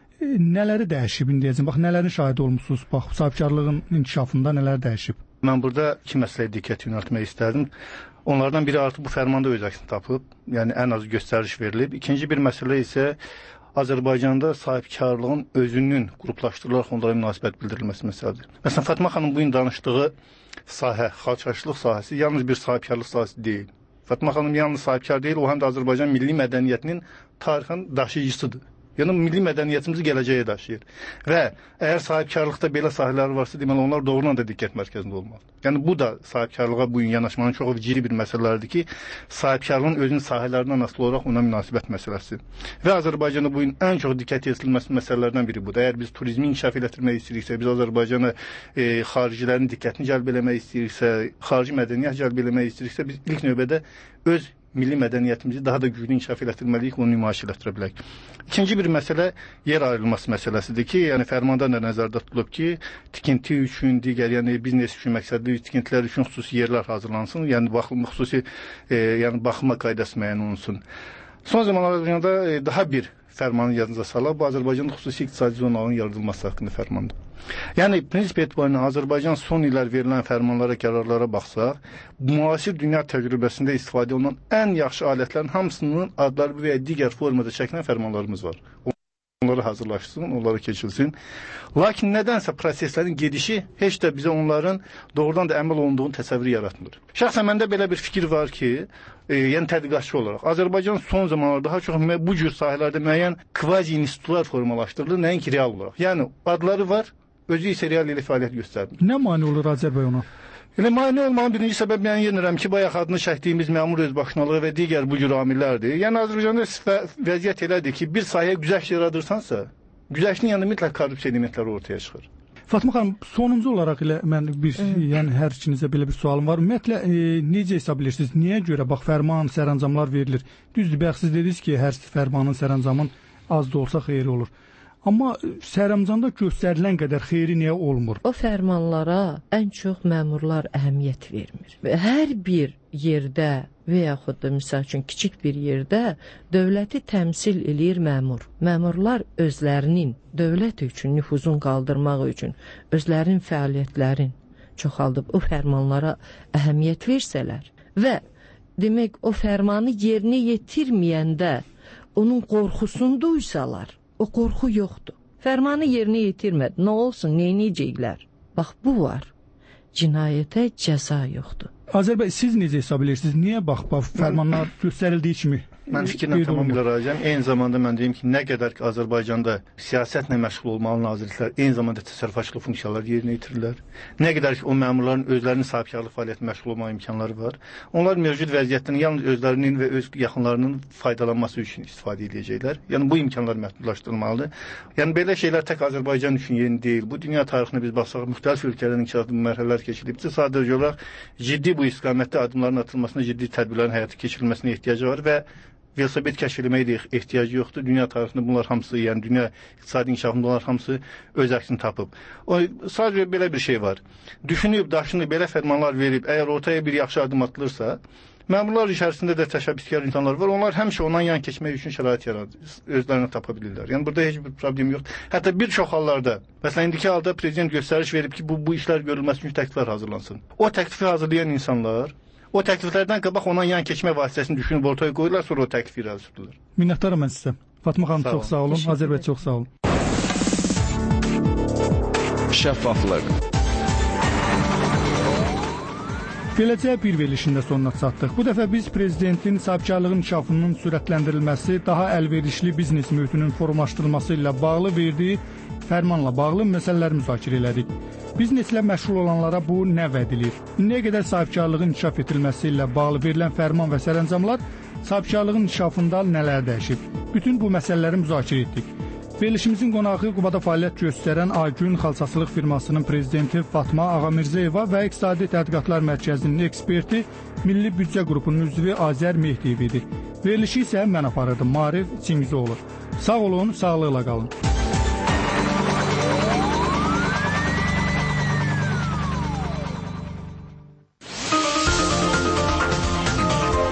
nələri dəyişib indiyəcən? Bax, nələrin şahidi olmuşsunuz? Bax, sahibkarlığın inkişafında nələr dəyişib?
Mən burada iki məsələyə diqqət yönəltmək istərdim. Onlardan biri artıq bu fərmanda öz əksini tapıb, yəni ən az göstəriş verilib. İkinci bir məsələ isə Azərbaycanda sahibkarlığın özünün qruplaşdırılaraq onlara münasibət bildirilməsi məsələdir. Məsələn, Fatma xanım bugün danışdığı sahə, xalçaçılıq sahəsi yalnız bir sahibkarlıq sahəsi deyil. Fatma xanım yalnız sahibkar deyil, o həm də Azərbaycan milli mədəniyyətinin tarixin daşıyıcısıdır. Yəni milli mədəniyyətimizi gələcəyə daşıyır. Və əgər sahibkarlıqda belə sahələr varsa, deməli onlar doğrudan da diqqət mərkəzində olmalıdır. Yəni bu da sahibkarlığa bugün yanaşmanın çox ciddi bir məsələlərdir ki, sahibkarlığın özünün sahələrindən asılı olaraq ona münasibət məsələsi. Və Azərbaycanda bugün ən çox diqqət yetirilməsi məsələlərdən biri budur. Əgər biz turizmi inkişaf etdirmək istəyiriksə, biz Azərbaycana xaricilərin diqqətini cəlb eləmək istəyiriksə, xarici mədəniyyət cəlb eləmək istəyiriksə, biz ilk növbədə öz milli mədəniyyətimizi daha da güclü inkişaf etdirməliyik, onu nümayiş etdirə bilərik. İkinci bir məsələ yer ayrılması məsələsidir ki, yəni fərmanda da nəzərdə tutulub ki, tikinti üçün, digər yəni biznes üçün məqsədli tikintilər üçün xüsusi yerlər hazırlansın, yəni xüsusi yəni baxma qaydası müəyyən olunsun. Son zamanlarda daha bir fərmanı yadınıza salaq, bu Azərbaycanda xüsusi iqtisadi zonaların yaradılması haqqında fərmandır. Yəni prinsip etibarıyla Azərbaycan son illər verilən fərmanlara, qərarlara baxsaq, müasir dünya təcrübəsində istifadə olunan ən yaxşı alətlərin hamısının adları və digər formada çəkilən fərmanlarımız var. Onları hazırlaşsın, onları keçilsin. Lakin nədənsə proseslərin gedişi heç də bizə onların doğrudan da əməl olunduğunu təsəvvür yaratmır. Şəxsən məndə belə bir fikir var ki, yəni tədqiqatçı olaraq Azərbaycan son zamanlarda daha çox bu cür sahələrdə müəyyən kvazi-institutlar formalaşdırılır, nəinki real olaraq. Yəni adları var, özü isə real ilə fəaliyyət göstərmir.
Nə mane olur Azər bəy ona?
Elə mane olmanın birinci səbəb mən yenirəm ki, bayaq adını çəkdiyimiz məmur özbaşınalığı və digər bu cür amillərdir. Yəni Azərbaycanda vəziyyət elədir ki, bir sahəyə güzəşt yaradırsansa, güzəştin yanında mütləq korrupsiya elementləri ortaya çıxır.
Fatma xanım, sonuncu olaraq elə mən yəni hər ikinizə belə bir sualım var. Ümumiyyətlə necə hesab edirsiniz? Niyə görə bax fərman, sərəncamlar verilir? Düzdür, bayaq siz dediniz ki, hər fərmanın, sərəncamın az da olsa xeyri olur. Amma sərəncamda göstərilən qədər xeyri niyə olmur?
O fərmanlara ən çox məmurlar əhəmiyyət vermir. Və hər bir yerdə və yaxud da misal üçün kiçik bir yerdə dövləti təmsil eləyir məmur. Məmurlar özlərinin dövlət üçün nüfuzun qaldırmaq üçün özlərinin fəaliyyətlərin çoxaldıb o fərmanlara əhəmiyyət versələr və demək o fərmanı yerinə yetirməyəndə onun qorxusunu duysalar, o qorxu yoxdur. Fərmanı yerinə yetirmədi. Nə olsun, neyniyəcəklər? Bax, bu var. Cinayətə cəza yoxdur.
Azər bəy, siz necə hesab edirsiniz? Niyə bax, fərmanlar göstərildiyi kimi?
Mən fikirlə tamamilə razıyam. Eyni zamanda mən deyim ki, nə qədər ki Azərbaycanda siyasətlə məşğul olmalı nazirliklər, eyni zamanda təsərrüfatçılıq funksiyaları yerinə yetirirlər. Nə qədər ki o məmurların özlərinin sahibkarlıq fəaliyyətində məşğul olma imkanları var. Onlar mövcud vəziyyətdən yalnız özlərinin və öz yaxınlarının faydalanması üçün istifadə edəcəklər. Yəni bu imkanlar məhdudlaşdırılmalıdır. Yəni belə şeylər tək Azərbaycan üçün yeni deyil. Bu dünya tarixinə biz baxsaq, müxtəlif ölkələrin inkişafı mərhələlər keçirilib. Sadəcə olaraq ciddi bu istiqamətdə addımların atılmasına, ciddi tədbirlərin həyata keçirilməsinə ehtiyacı var və velosiped kəşf eləməyə də ehtiyacı yoxdur. Dünya tarixində bunlar hamısı, yəni dünya iqtisadi inkişafında bunlar hamısı öz əksini tapıb. Sadəcə belə bir şey var. Düşünüb, daşınıb, belə fərmanlar verib, əgər ortaya bir yaxşı addım atılırsa Məmurlar içərisində də təşəbbüskar insanlar var. Onlar həmişə ondan yan keçmək üçün şərait yaradır. Özlərinə tapa bilirlər. Yəni burada heç bir problem yoxdur. Hətta bir çox hallarda, məsələn indiki halda prezident göstəriş verib ki, bu işlər görülməsi üçün təkliflər hazırlansın. O təklifi hazırlayan insanlar o təkliflərdən qabaq ondan yan keçmə vasitəsini düşünüb ortaya qoyurlar, sonra o təklifi irəli sürürlər.
Minnətdaram mən sizə. Fatma xanım çox sağ olun. Azərbaycan çox sağ olun.
Şəffaflıq.
Beləcə bir verilişində sonuna çatdıq. Bu dəfə biz prezidentin sahibkarlığın inkişafının sürətləndirilməsi, daha əlverişli biznes mühitinin formalaşdırılması ilə bağlı verdiyi fərmanla bağlı məsələləri müzakirə elədik. Bizneslə məşğul olanlara bu nə vəd edir? İndiyə qədər sahibkarlığın inkişaf etdirilməsi ilə bağlı verilən fərman və sərəncamlar sahibkarlığın inkişafında nələr dəyişib? Bütün bu məsələləri müzakirə etdik. Verilişimizin qonağı Qubada fəaliyyət göstərən Aygün xalçaçılıq firmasının prezidenti Fatma Ağamirzəyeva və İqtisadi Tədqiqatlar Mərkəzinin eksperti Milli Büdcə qrupunun üzvü Azər Mehdiyev idi. Verilişi isə mən aparırdım, Maarif Çingizoğlu. Sağ olun, sağlıqla qalın.